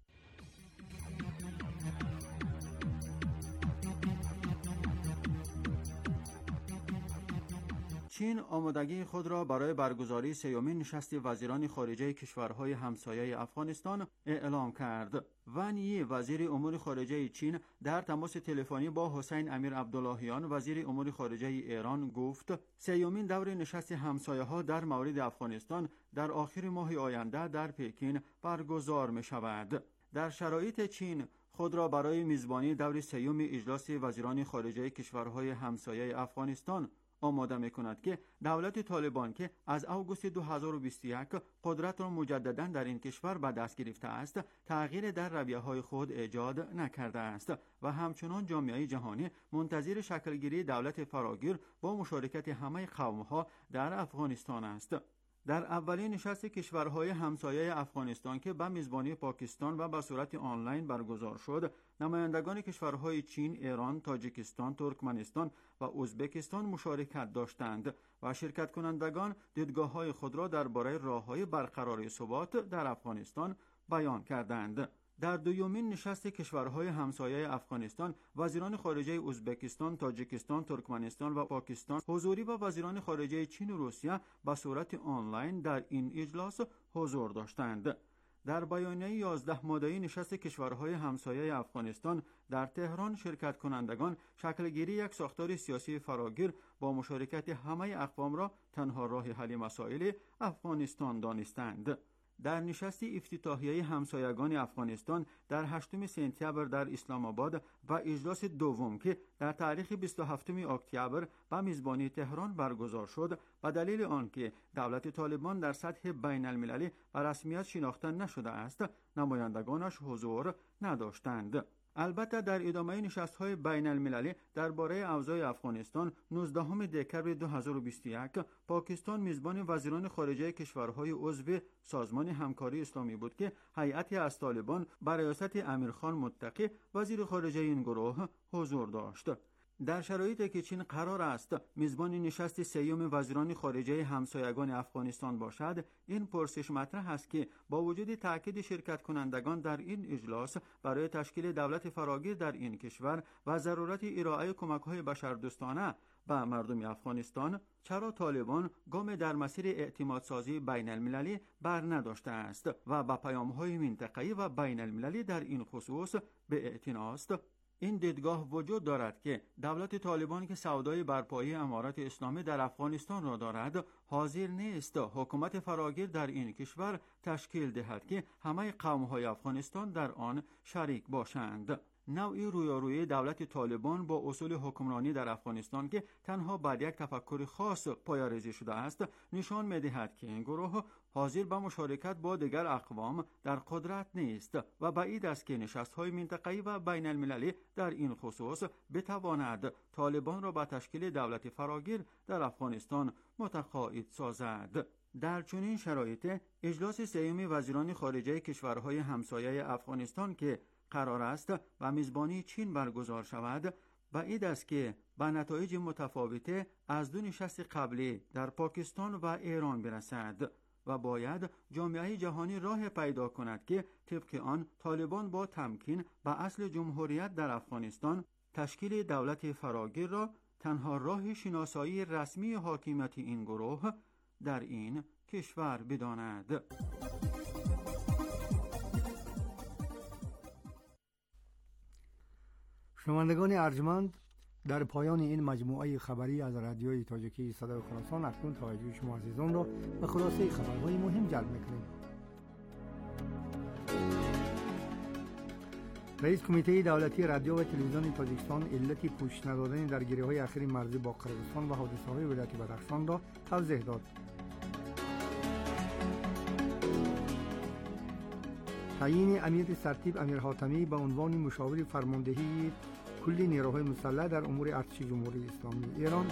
چین آمادگی خود را برای برگزاری سومین نشست وزیران خارجه کشورهای همسایه افغانستان اعلام کرد. وان یی وزیر امور خارجه چین در تماس تلفنی با حسین امیر عبداللهیان وزیر امور خارجه ایران گفت سومین دور نشست همسایه‌ها در مورد افغانستان در آخر ماه آینده در پکین برگزار می شود. در شرایط چین خود را برای میزبانی دور سوم اجلاس وزیران خارجه کشورهای همسایه افغانستان آماده می‌کند که دولت طالبان که از اوگوست 2021 قدرت را مجددا در این کشور به دست گرفته است، تغییر در رویه‌های خود ایجاد نکرده است و همچنان جامعه جهانی منتظر شکلگیری دولت فراگیر با مشارکت همه قوم‌ها در افغانستان است. در اولین نشست کشورهای همسایه افغانستان که به میزبانی پاکستان و به صورت آنلاین برگزار شد، نمایندگان کشورهای چین، ایران، تاجیکستان، ترکمنستان و ازبکستان مشارکت داشتند و شرکت کنندگان دیدگاه‌های خود را درباره راه‌های برقراری ثبات در افغانستان بیان کردند. در دومین نشست کشورهای همسایه افغانستان، وزیران خارجه ازبکستان، تاجیکستان، ترکمنستان و پاکستان حضوری و وزیران خارجه چین و روسیه به صورت آنلاین در این اجلاس حضور داشتند. در بیانیه 11 ماده‌ای نشست کشورهای همسایه افغانستان در تهران، شرکت کنندگان شکلگیری یک ساختار سیاسی فراگیر با مشارکت همه اقوام را تنها راه حل مسائل افغانستان دانستند. در نشست افتتاحیه همسایگان افغانستان در 8 سپتامبر در اسلام آباد و اجلاس دوم که در تاریخ 27 اکتبر به میزبانی تهران برگزار شد، به دلیل آنکه دولت طالبان در سطح بین المللی به رسمیت شناخته نشده است، نمایندگانش حضور نداشتند. البته در ادامه نشست‌های بین المللی درباره اوضاع افغانستان 19 دکمبر 2021 پاکستان میزبان وزیران خارجه کشورهای عضو سازمان همکاری اسلامی بود که هیئتی از طالبان به ریاست امیرخان متقی وزیر خارجه این گروه حضور داشت. در شرایطی که چین قرار است میزبان نشست سوم وزیران خارجه همسایگان افغانستان باشد، این پرسش مطرح است که با وجود تاکید شرکت کنندگان در این اجلاس برای تشکیل دولت فراگیر در این کشور و ضرورت ارائه کمک‌های بشردوستانه به مردم افغانستان، چرا طالبان گام در مسیر اعتمادسازی بین المللی بر نداشته است و با پیام‌های منطقه‌ای و بین المللی در این خصوص به اعتنا است؟ این دیدگاه وجود دارد که دولت طالبان که سودای برپایی امارت اسلامی در افغانستان را دارد، حاضر نیست حکومت فراگیر در این کشور تشکیل دهد که همه قوم‌های افغانستان در آن شریک باشند. نوعی رویارویی دولت طالبان با اصول حکمرانی در افغانستان که تنها بعد یک تفکر خاص پایه‌ریزی شده است نشان می‌دهد که این گروه حاضر به مشارکت با دیگر اقوام در قدرت نیست و بعید است که نشست‌های منطقه‌ای و بین‌المللی در این خصوص بتواند طالبان را به تشکیل دولت فراگیر در افغانستان متقاعد سازد. در چنین شرایط اجلاس سیوم وزیران خارجه کشورهای همسایه افغانستان که قرار است و میزبانی چین برگزار شود بعید است که به نتایج متفاوته از دو نشست قبلی در پاکستان و ایران برسد و باید جامعه جهانی راه پیدا کند که طبق آن طالبان با تمکین به اصل جمهوریت در افغانستان تشکیل دولت فراگیر را تنها راه شناسایی رسمی حاکمیت این گروه در این کشور بداند. شنوندگان ارجمند، در پایان این مجموعه خبری از رادیوی تاجیکی صدای خراسان اکنون توجه شما عزیزان را به خلاصه خبرهای مهم جلب می‌کنیم. رئیس کمیته دولتی رادیو و تلویزیون تاجیکستان علت پوشش ندادن درگیری‌های اخیر مرزی با قرقیزستان و حادثه‌های ولایت بدخشان را توضیح داد. تعیین امیر سرتیپ امیر حاتمی به عنوان مشاور فرماندهی کلی نیروهای مسلح در امور ارتش جمهوری اسلامی ایران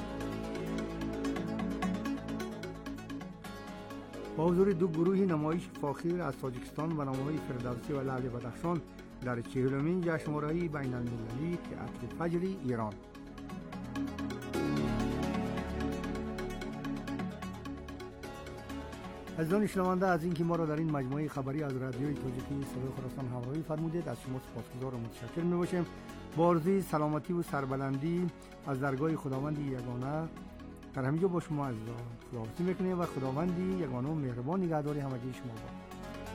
با حضور دو گروه نمایش فاخر از تاجیکستان و نامه‌های فردوسی و لعل بدخشان در 40مین جشنواره بین‌المللی تئاتر فجر ایران. عزیزان شنونده، از اینکه ما را در این مجموعه خبری از رادیوی تاجیکی صدای خراسان همراهی فرمودید از شما سپاسگزار و متشکر می‌باشیم. با آرزوی سلامتی و سربلندی از درگاه خداوند یگانه در همینجا با شما عزیزان خداحافظی می‌کنیم و خداوند یگانه و مهربان نگهداری همگی شما باد.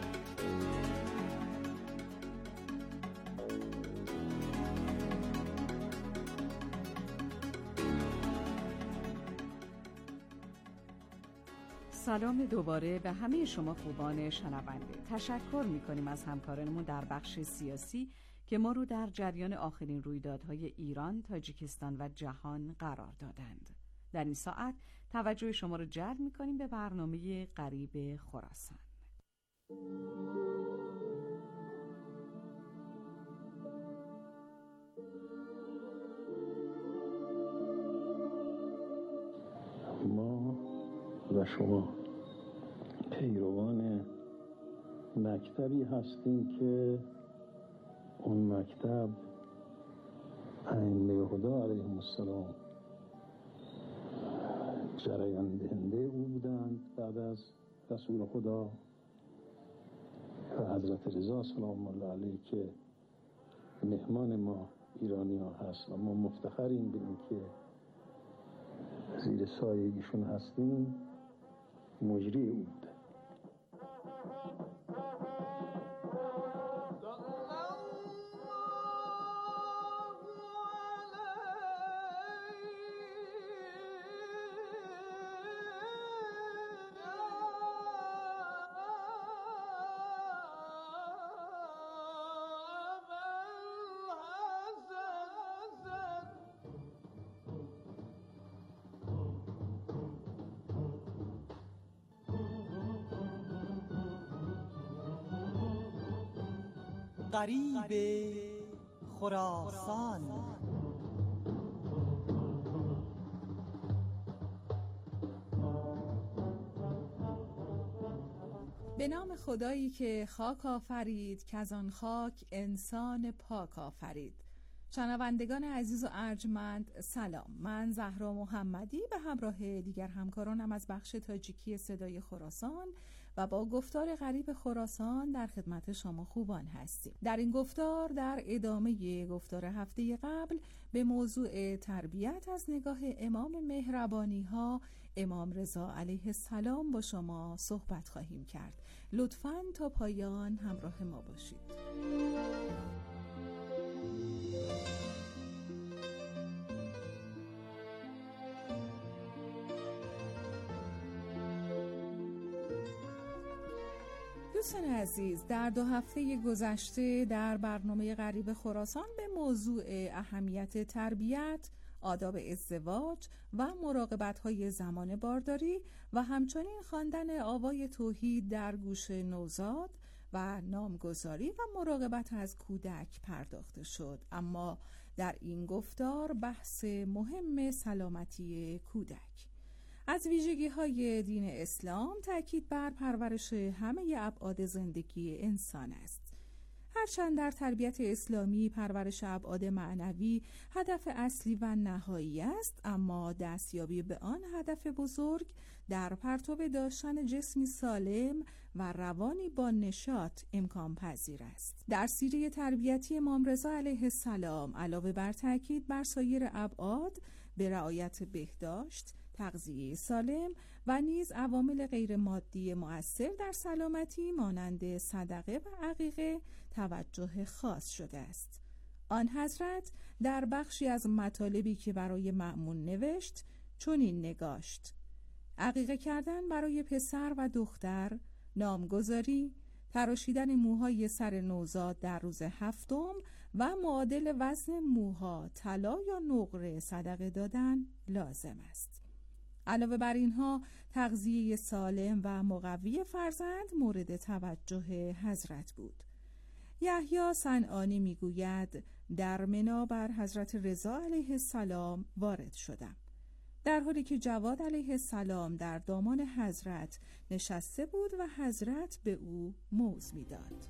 سلام دوباره به همه شما خوبان شنونده. تشکر می‌کنیم از همکارانمون در بخش سیاسی که ما رو در جریان آخرین رویدادهای ایران، تاجیکستان و جهان قرار دادند. در این ساعت توجه شما رو جلب می‌کنیم به برنامه غریب خراسان. ما و شما پیروان مکتبی هستیم که اون مکتب ائمه هدا علیهم السلام جریان دهنده او بودند بعد از رسول خدا و حضرت رضا سلام الله علیه که مهمان ما ایرانی ها هست و ما مفتخریم به این که زیر سایه ایشون هستیم. مجری او بوده. غریب خراسان. به نام خدایی که خاک آفرید که از آن خاک انسان پاک آفرید. شنوندگان عزیز و ارجمند سلام، من زهرا محمدی به همراه دیگر همکارانم از بخش تاجیکی صدای خراسان و با گفتار غریب خراسان در خدمت شما خوبان هستیم. در این گفتار در ادامه گفتار هفته قبل به موضوع تربیت از نگاه امام مهربانی ها امام رضا علیه السلام با شما صحبت خواهیم کرد. لطفاً تا پایان همراه ما باشید. دوستان عزیز، در 2 هفته گذشته در برنامه غریب خراسان به موضوع اهمیت تربیت، آداب ازدواج و مراقبت‌های زمان بارداری و همچنین خواندن آوای توحید در گوش نوزاد و نامگذاری و مراقبت از کودک پرداخته شد. اما در این گفتار بحث مهم سلامتی کودک از ویژگی‌های دین اسلام تأکید بر پرورش همه ابعاد زندگی انسان است. هرچند در تربیت اسلامی پرورش ابعاد معنوی هدف اصلی و نهایی است، اما دستیابی به آن هدف بزرگ در پرتو داشتن جسمی سالم و روانی با نشاط امکان پذیر است. در سیره تربیتی امام رضا علیه السلام علاوه بر تاکید بر سایر ابعاد به رعایت بهداشت، تغذیه سالم و نیز عوامل غیر مادی مؤثر در سلامتی مانند صدقه و عقیقه توجه خاص شده است. آن حضرت در بخشی از مطالبی که برای مأمون نوشت چنین نگاشت: عقیقه کردن برای پسر و دختر، نامگذاری، تراشیدن موهای سر نوزاد در روز هفتم و معادل وزن موها طلا یا نقره صدقه دادن لازم است. علاوه بر اینها تغذیه سالم و مقوی فرزند مورد توجه حضرت بود. یحیی صنعانی میگوید در منا بر حضرت رضا علیه السلام وارد شدم، در حالی که جواد علیه السلام در دامان حضرت نشسته بود و حضرت به او موز میداد.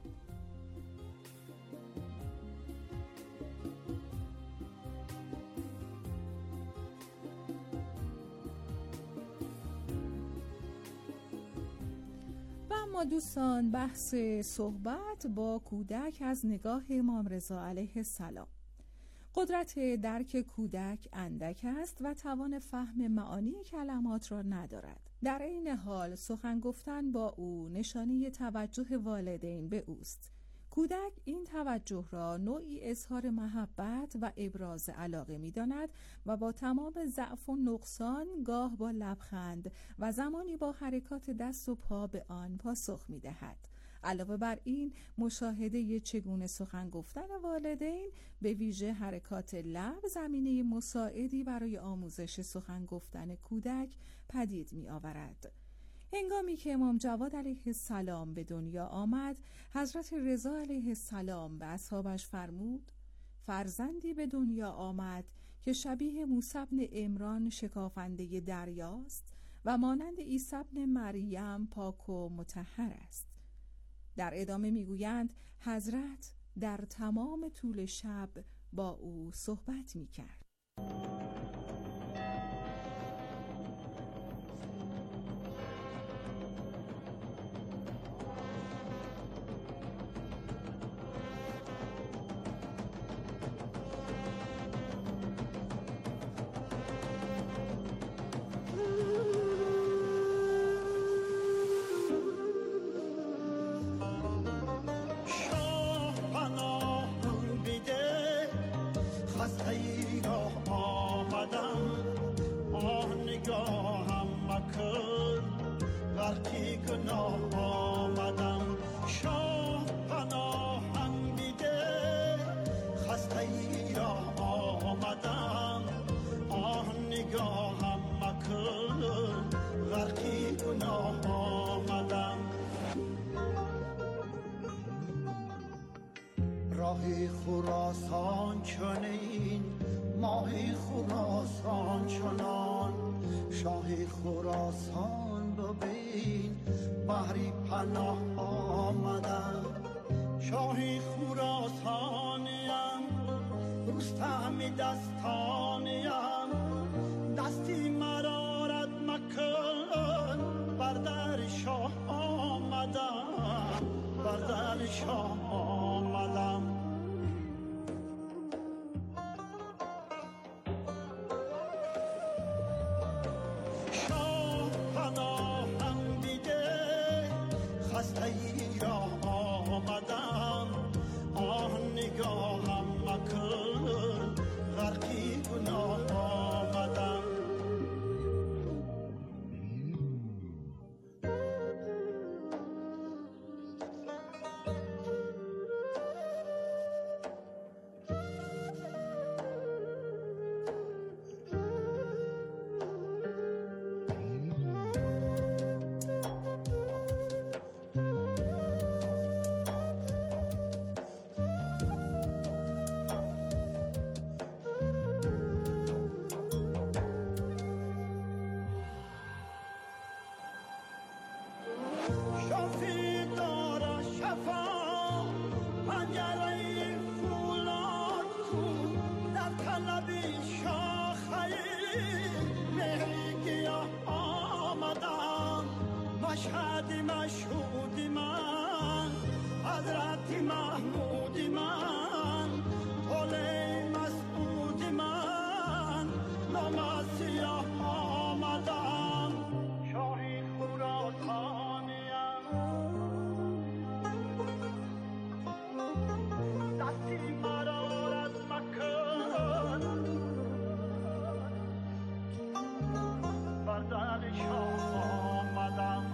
اما دوستان، بحث صحبت با کودک از نگاه امام رضا علیه السلام. قدرت درک کودک اندک است و توان فهم معانی کلمات را ندارد. در این حال سخن گفتن با او نشانه توجه والدین به اوست. کودک این توجه را نوعی اظهار محبت و ابراز علاقه می‌داند و با تمام ضعف و نقصان گاه با لبخند و زمانی با حرکات دست و پا به آن پاسخ می‌دهد. علاوه بر این مشاهده چگونه سخن گفتن والدین به ویژه حرکات لب زمینه مساعدی برای آموزش سخن گفتن کودک پدید می‌آورد. هنگامی که امام جواد علیه السلام به دنیا آمد، حضرت رضا علیه السلام به اصحابش فرمود: فرزندی به دنیا آمد که شبیه موسی بن عمران شکافنده دریاست و مانند عیسی بن مریم پاک و مطهر است. در ادامه میگویند حضرت در تمام طول شب با او صحبت میکرد. راهی خراسان چنین، ماهی خراسان چنان، شاهی خراسان ببین، بحری پناه آمدن. شاهی خراسانیم، رستمی دستانیم، دستی مرا رد مکن، بر در شاه آمدم، بر در شاه آمدم. شاه پناهم دیده خسته ای را آمدم، آه نگاهم مکن، غرقی گناه آمدم. شفی داره شفا پنجره فولاد کو در طلبی شاخه مهری گیاه آمدم مشهدی مشهودی من حضرت محمودی من طوله مسعودی من نام سیاه آمدم شاهی خراسانیم دستی مرار از مکن بردن شاه آمدم.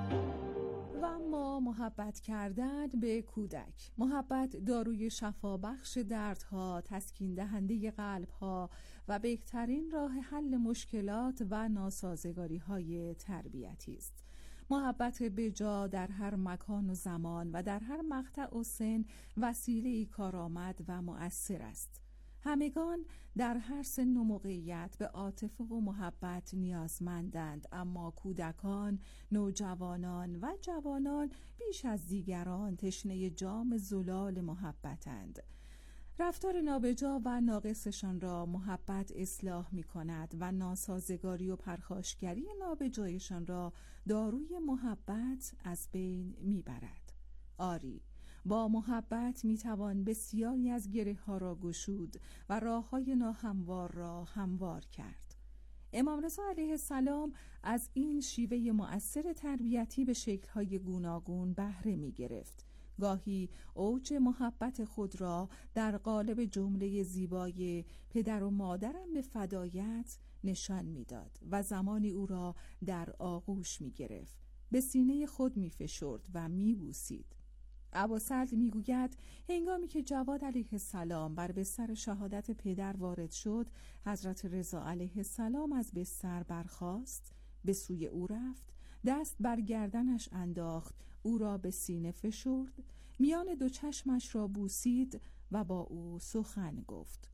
و اما محبت کردن به کودک. محبت داروی شفابخش دردها، تسکین دهنده قلبها و بهترین راه حل مشکلات و ناسازگاری‌های تربیتی است. محبت بجا در هر مکان و زمان و در هر مقطع و سن وسیله‌ای کارآمد و مؤثر است. همگان در هر سن و موقعیت به عاطفه و محبت نیازمندند، اما کودکان، نوجوانان و جوانان بیش از دیگران تشنه جام زلال محبتند. رفتار نابجا و ناقصشان را محبت اصلاح می کند و ناسازگاری و پرخاشگری نابجایشان را داروی محبت از بین می برد. آری، با محبت می توان بسیاری از گره ها را گشود و راه های ناهموار را هموار کرد. امام رضا علیه السلام از این شیوه مؤثر تربیتی به شکل‌های گوناگون بهره می گرفت. گاهی اوج محبت خود را در قالب جمله زیبای پدر و مادرم به فدایت نشان میداد و زمانی او را در آغوش می گرفت، به سینه خود می فشرد و می بوسید. ابوسعد میگوید هنگامی که جواد علیه السلام بر بستر شهادت پدر وارد شد، حضرت رضا علیه السلام از بستر برخاست، به سوی او رفت، دست بر گردنش انداخت، او را به سینه فشرد، میان دو چشمش را بوسید و با او سخن گفت.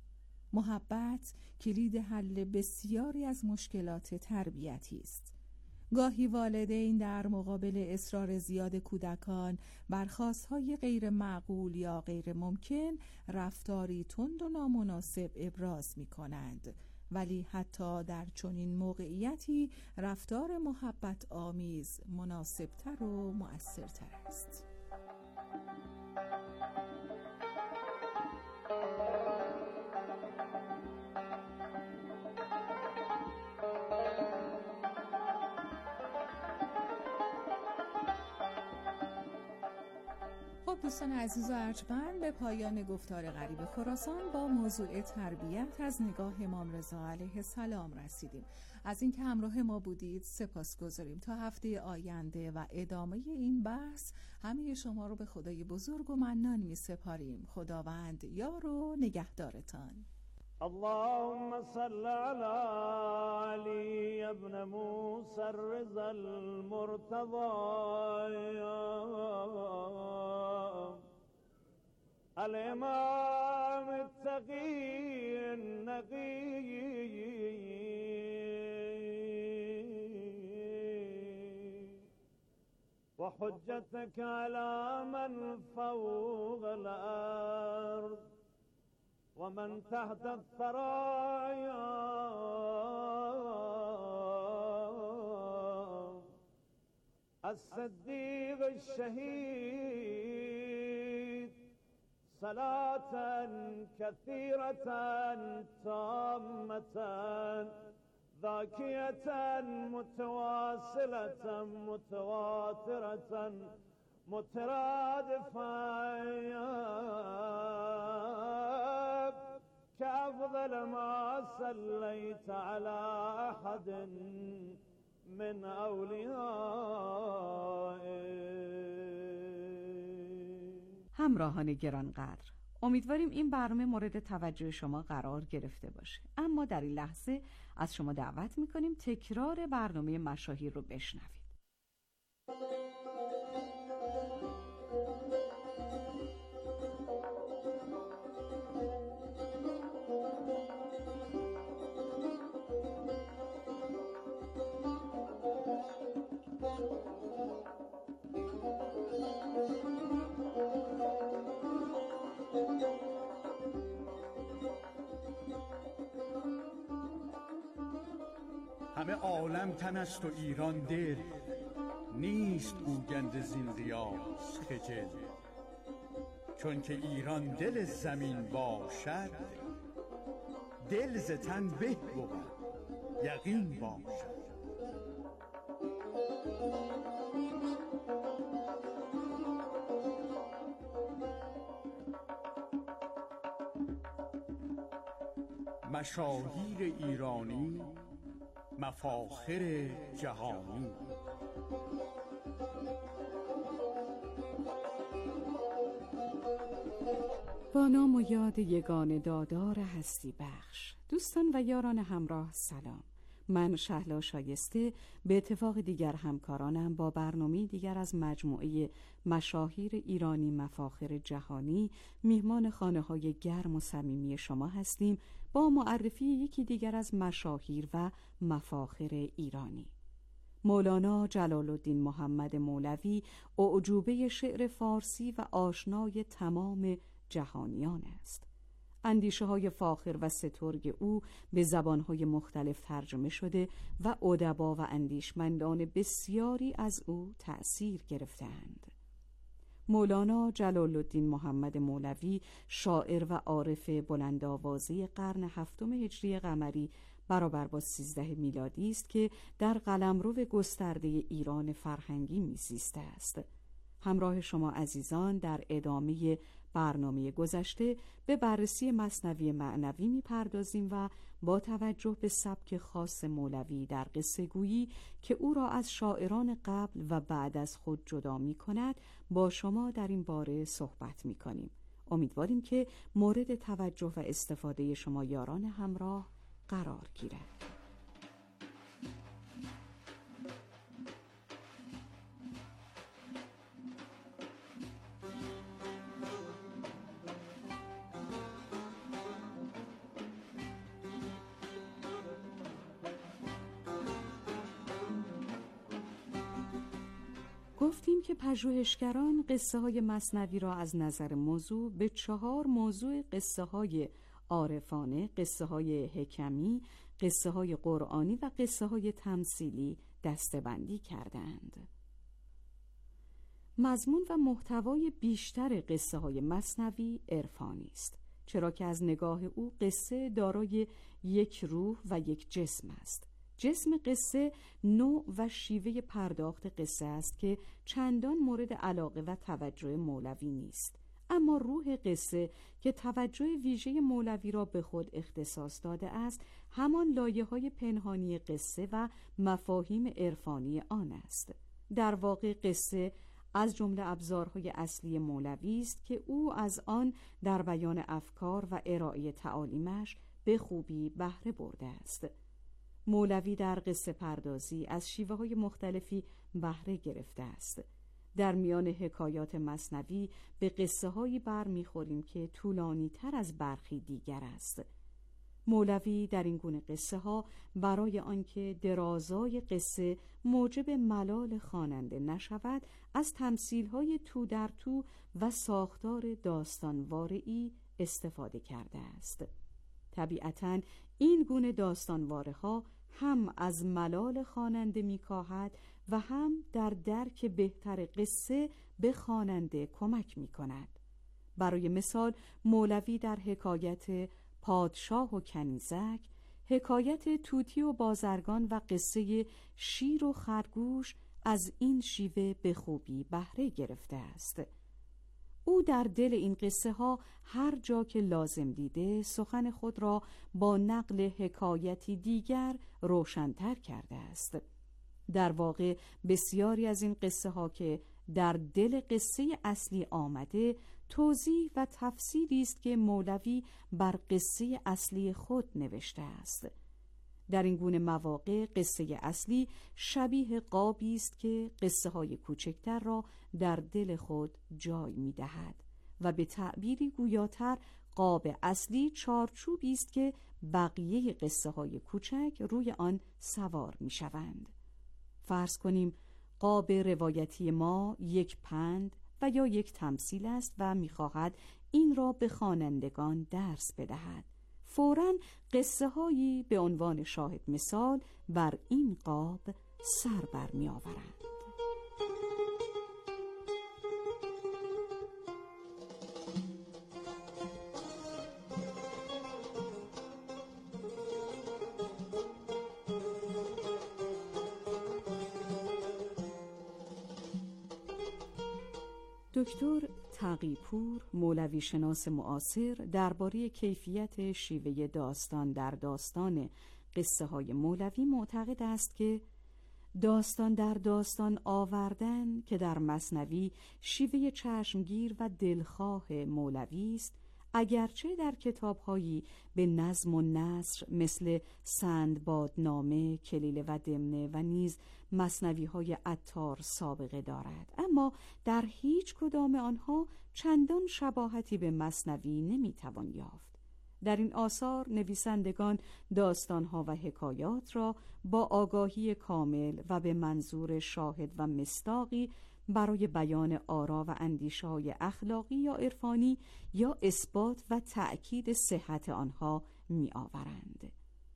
محبت کلید حل بسیاری از مشکلات تربیتی است. گاهی والدین در مقابل اصرار زیاد کودکان بر خواستهای غیر معقول یا غیر ممکن رفتاری تند و نامناسب ابراز می کنند، ولی حتی در چنین موقعیتی رفتار محبت آمیز مناسبتر و مؤثرتر است. دوستان عزیز و ارجمند، به پایان گفتار غریب خراسان با موضوع تربیت از نگاه امام رضا علیه السلام رسیدیم. از اینکه همراه ما بودید سپاسگزاریم. تا هفته آینده و ادامه این بحث همه شما رو به خدای بزرگ و منان می سپاریم. خداوند یار و نگهدارتان. اللهم صل على علي ابن موسى الرضا المرتضى الإمام التقي النقي وحجتك على من فوق الأرض ومن تحت الثرايا الصديق الشهيد صلاة كثيرة تامة ذاكية متواصلة متواترة مترادفة كأفضل ما صليت على أحد من أوليائك. همراهان گرانقدر، امیدواریم این برنامه مورد توجه شما قرار گرفته باشه، اما در این لحظه از شما دعوت میکنیم تکرار برنامه مشاهیر رو بشنوید. عالم تن است و ایران دل، نیست گوگند زین ریاض خجل. چون که ایران دل زمین باشد، دل ز تن به بود یقین باشد. مشاهیر ایرانی، مفاخر جهانی. با نام و یاد یگانه دادار هستی بخش. دوستان و یاران همراه سلام. من شهلا شایسته به اتفاق دیگر همکارانم با برنامه دیگر از مجموعه مشاهیر ایرانی مفاخر جهانی میهمان خانه‌های گرم و صمیمی شما هستیم با معرفی یکی دیگر از مشاهیر و مفاخر ایرانی. مولانا جلال الدین محمد مولوی اعجوبه شعر فارسی و آشنای تمام جهانیان است. اندیشه‌های فاخر و سترگ او به زبان‌های مختلف ترجمه شده و ادبا و اندیشمندان بسیاری از او تأثیر گرفتند. مولانا جلال الدین محمد مولوی شاعر و عارف بلندآوازه قرن هفتم هجری قمری برابر با 13 میلادی است که در قلمرو گسترده ایران فرهنگی میزیسته است. همراه شما عزیزان در ادامه برنامه گذشته به بررسی مثنوی معنوی می‌پردازیم و با توجه به سبک خاص مولوی در قصه گویی که او را از شاعران قبل و بعد از خود جدا می‌کند با شما در این باره صحبت می‌کنیم. امیدواریم که مورد توجه و استفاده شما یاران همراه قرار گیرد. گفتیم که پژوهشگران قصه های مثنوی را از نظر موضوع به 4 موضوع قصه های عارفانه، قصه های حکمی، قصه های قرآنی و قصه های تمثیلی دسته‌بندی کردند. مضمون و محتوای بیشتر قصه های مثنوی عرفانی است، چرا که از نگاه او قصه دارای یک روح و یک جسم است. جسم قصه نوع و شیوه پرداخت قصه است که چندان مورد علاقه و توجه مولوی نیست، اما روح قصه که توجه ویژه مولوی را به خود اختصاص داده است همان لایه‌های پنهانی قصه و مفاهیم عرفانی آن است. در واقع قصه از جمله ابزارهای اصلی مولوی است که او از آن در بیان افکار و ارائه تعالیمش به خوبی بهره برده است. مولوی در قصه پردازی از شیوه های مختلفی بهره گرفته است. در میان حکایات مثنوی به قصه هایی برمیخوریم که طولانی تر از برخی دیگر است. مولوی در این گونه قصه ها برای آنکه درازای قصه موجب ملال خواننده نشود از تمثیل های تو در تو و ساختار داستانواره‌ای استفاده کرده است. طبیعتاً این گونه داستانواره ها هم از ملال خواننده می‌کاهد و هم در درک بهتر قصه به خواننده کمک می‌کند. برای مثال مولوی در حکایت پادشاه و کنیزک، حکایت طوطی و بازرگان و قصه شیر و خرگوش از این شیوه به خوبی بهره گرفته است. او در دل این قصه ها هر جا که لازم دیده سخن خود را با نقل حکایتی دیگر روشن‌تر کرده است. در واقع بسیاری از این قصه ها که در دل قصه اصلی آمده توضیح و تفسیری است که مولوی بر قصه اصلی خود نوشته است. در این گونه مواقع قصه اصلی شبیه قابی است که قصه های کوچکتر را در دل خود جای می دهد و به تعبیری گویاتر قاب اصلی چارچوبی است که بقیه قصه های کوچک روی آن سوار می شوند. فرض کنیم قاب روایتی ما یک پند و یا یک تمثیل است و می خواهد این را به خوانندگان درس بدهد. فوراً قصه هایی به عنوان شاهد مثال بر این قاب سر بر می آورند. دکتر تقی‌پور، مولوی شناس معاصر، درباره کیفیت شیوه داستان در داستان قصه های مولوی معتقد است که داستان در داستان آوردن که در مثنوی شیوه چشمگیر و دلخواه مولوی است، اگرچه در کتاب‌هایی به نظم و نثر مثل سندبادنامه، کلیله و دمنه و نیز مثنوی‌های عطار سابقه دارد، اما در هیچ کدام آنها چندان شباهتی به مثنوی نمی‌توان یافت. در این آثار نویسندگان داستان‌ها و حکایات را با آگاهی کامل و به منظور شاهد و مصداقی برای بیان آرا و اندیشه‌های اخلاقی یا عرفانی یا اثبات و تأکید صحت آنها می‌آورند.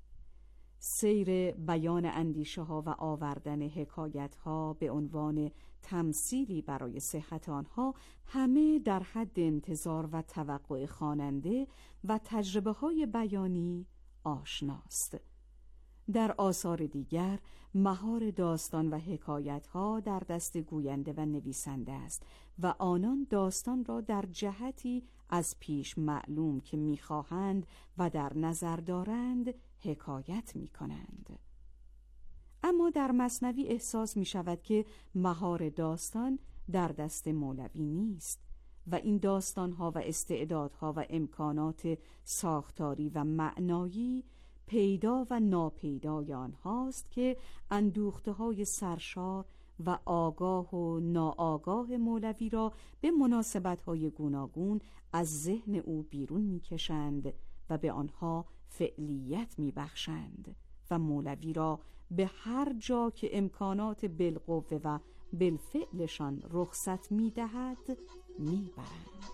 سیر بیان اندیشه‌ها و آوردن حکایت‌ها به عنوان تمثیلی برای صحت آنها همه در حد انتظار و توقع خواننده و تجربه‌های بیانی آشناست. در آثار دیگر مهار داستان و حکایت‌ها در دست گوینده و نویسنده است و آنان داستان را در جهتی از پیش معلوم که می‌خواهند و در نظر دارند حکایت می‌کنند. اما در مثنوی احساس می‌شود که مهار داستان در دست مولوی نیست و این داستان‌ها و استعدادها و امکانات ساختاری و معنایی پیدا و ناپیدای آنهاست که اندوخته‌های سرشار و آگاه و ناآگاه مولوی را به مناسبت‌های گوناگون از ذهن او بیرون می‌کشند و به آنها فعلیت می‌بخشند و مولوی را به هر جا که امکانات بالقوه و بالفعلشان رخصت می‌دهد می‌برند.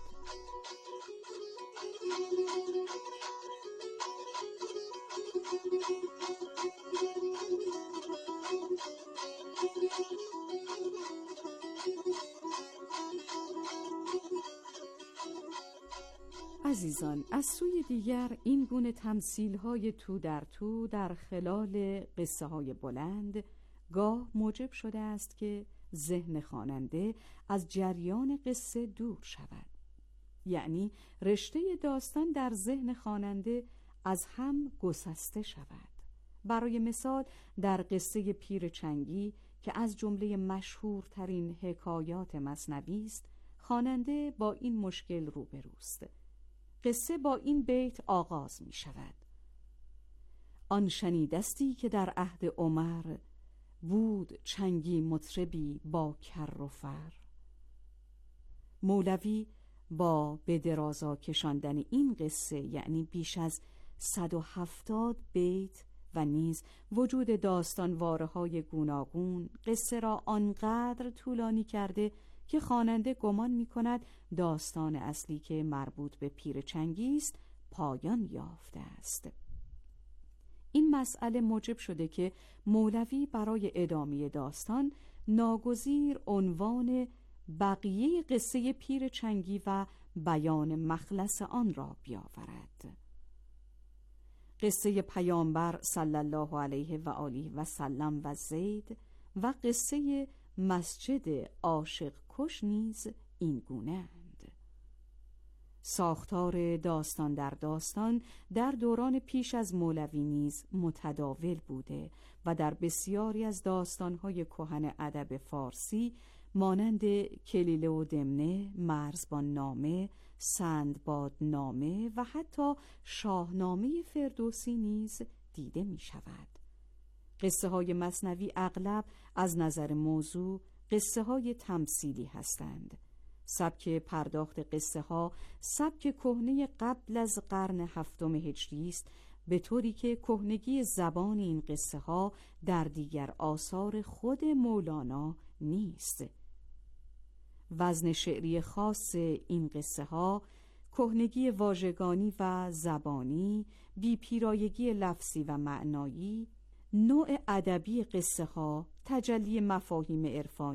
عزیزان، از سوی دیگر این گونه تمثیل‌های تو در خلال قصه‌های بلند گاه موجب شده است که ذهن خواننده از جریان قصه دور شود، یعنی رشته داستان در ذهن خواننده از هم گسسته شود. برای مثال در قصه پیر چنگی که از جمله مشهورترین حکایات مثنوی است، خواننده با این مشکل روبروست. قصه با این بیت آغاز می شود: آن شنیدستی که در عهد عمر، بود چنگی مطربی با کر و فر. مولوی با به درازا کشاندن این قصه، یعنی بیش از 170 بیت و نیز وجود داستانواره‌های گوناگون، قصه را آنقدر طولانی کرده که خواننده گمان می‌کند داستان اصلی که مربوط به پیر چنگی است پایان یافته است. این مسئله موجب شده که مولوی برای ادامه داستان ناگزیر عنوان بقیه قصه پیر چنگی و بیان مخلص آن را بیاورد. قصه پیامبر صلی الله علیه و آله و سلم و زید و قصه مسجد عاشق کش نیز این گونه اند. ساختار داستان در داستان در دوران پیش از مولوی نیز متداول بوده و در بسیاری از داستان‌های کهن ادب فارسی مانند کلیله و دمنه، مرزبان نامه، سندبادنامه و حتی شاهنامه فردوسی نیز دیده می شود. قصه های مثنوی اغلب از نظر موضوع قصه های تمثیلی هستند. سبک پرداخت قصه ها سبک کهنه قبل از قرن 7 هجری است، به طوری که کهنگی زبان این قصه ها در دیگر آثار خود مولانا نیست. وزن شعری خاص این قصه ها کهنگی واژگانی و زبانی، بی‌پیرایگی لفظی و معنایی، نوع ادبی قصه ها، تجلی مفاهیم عرفانی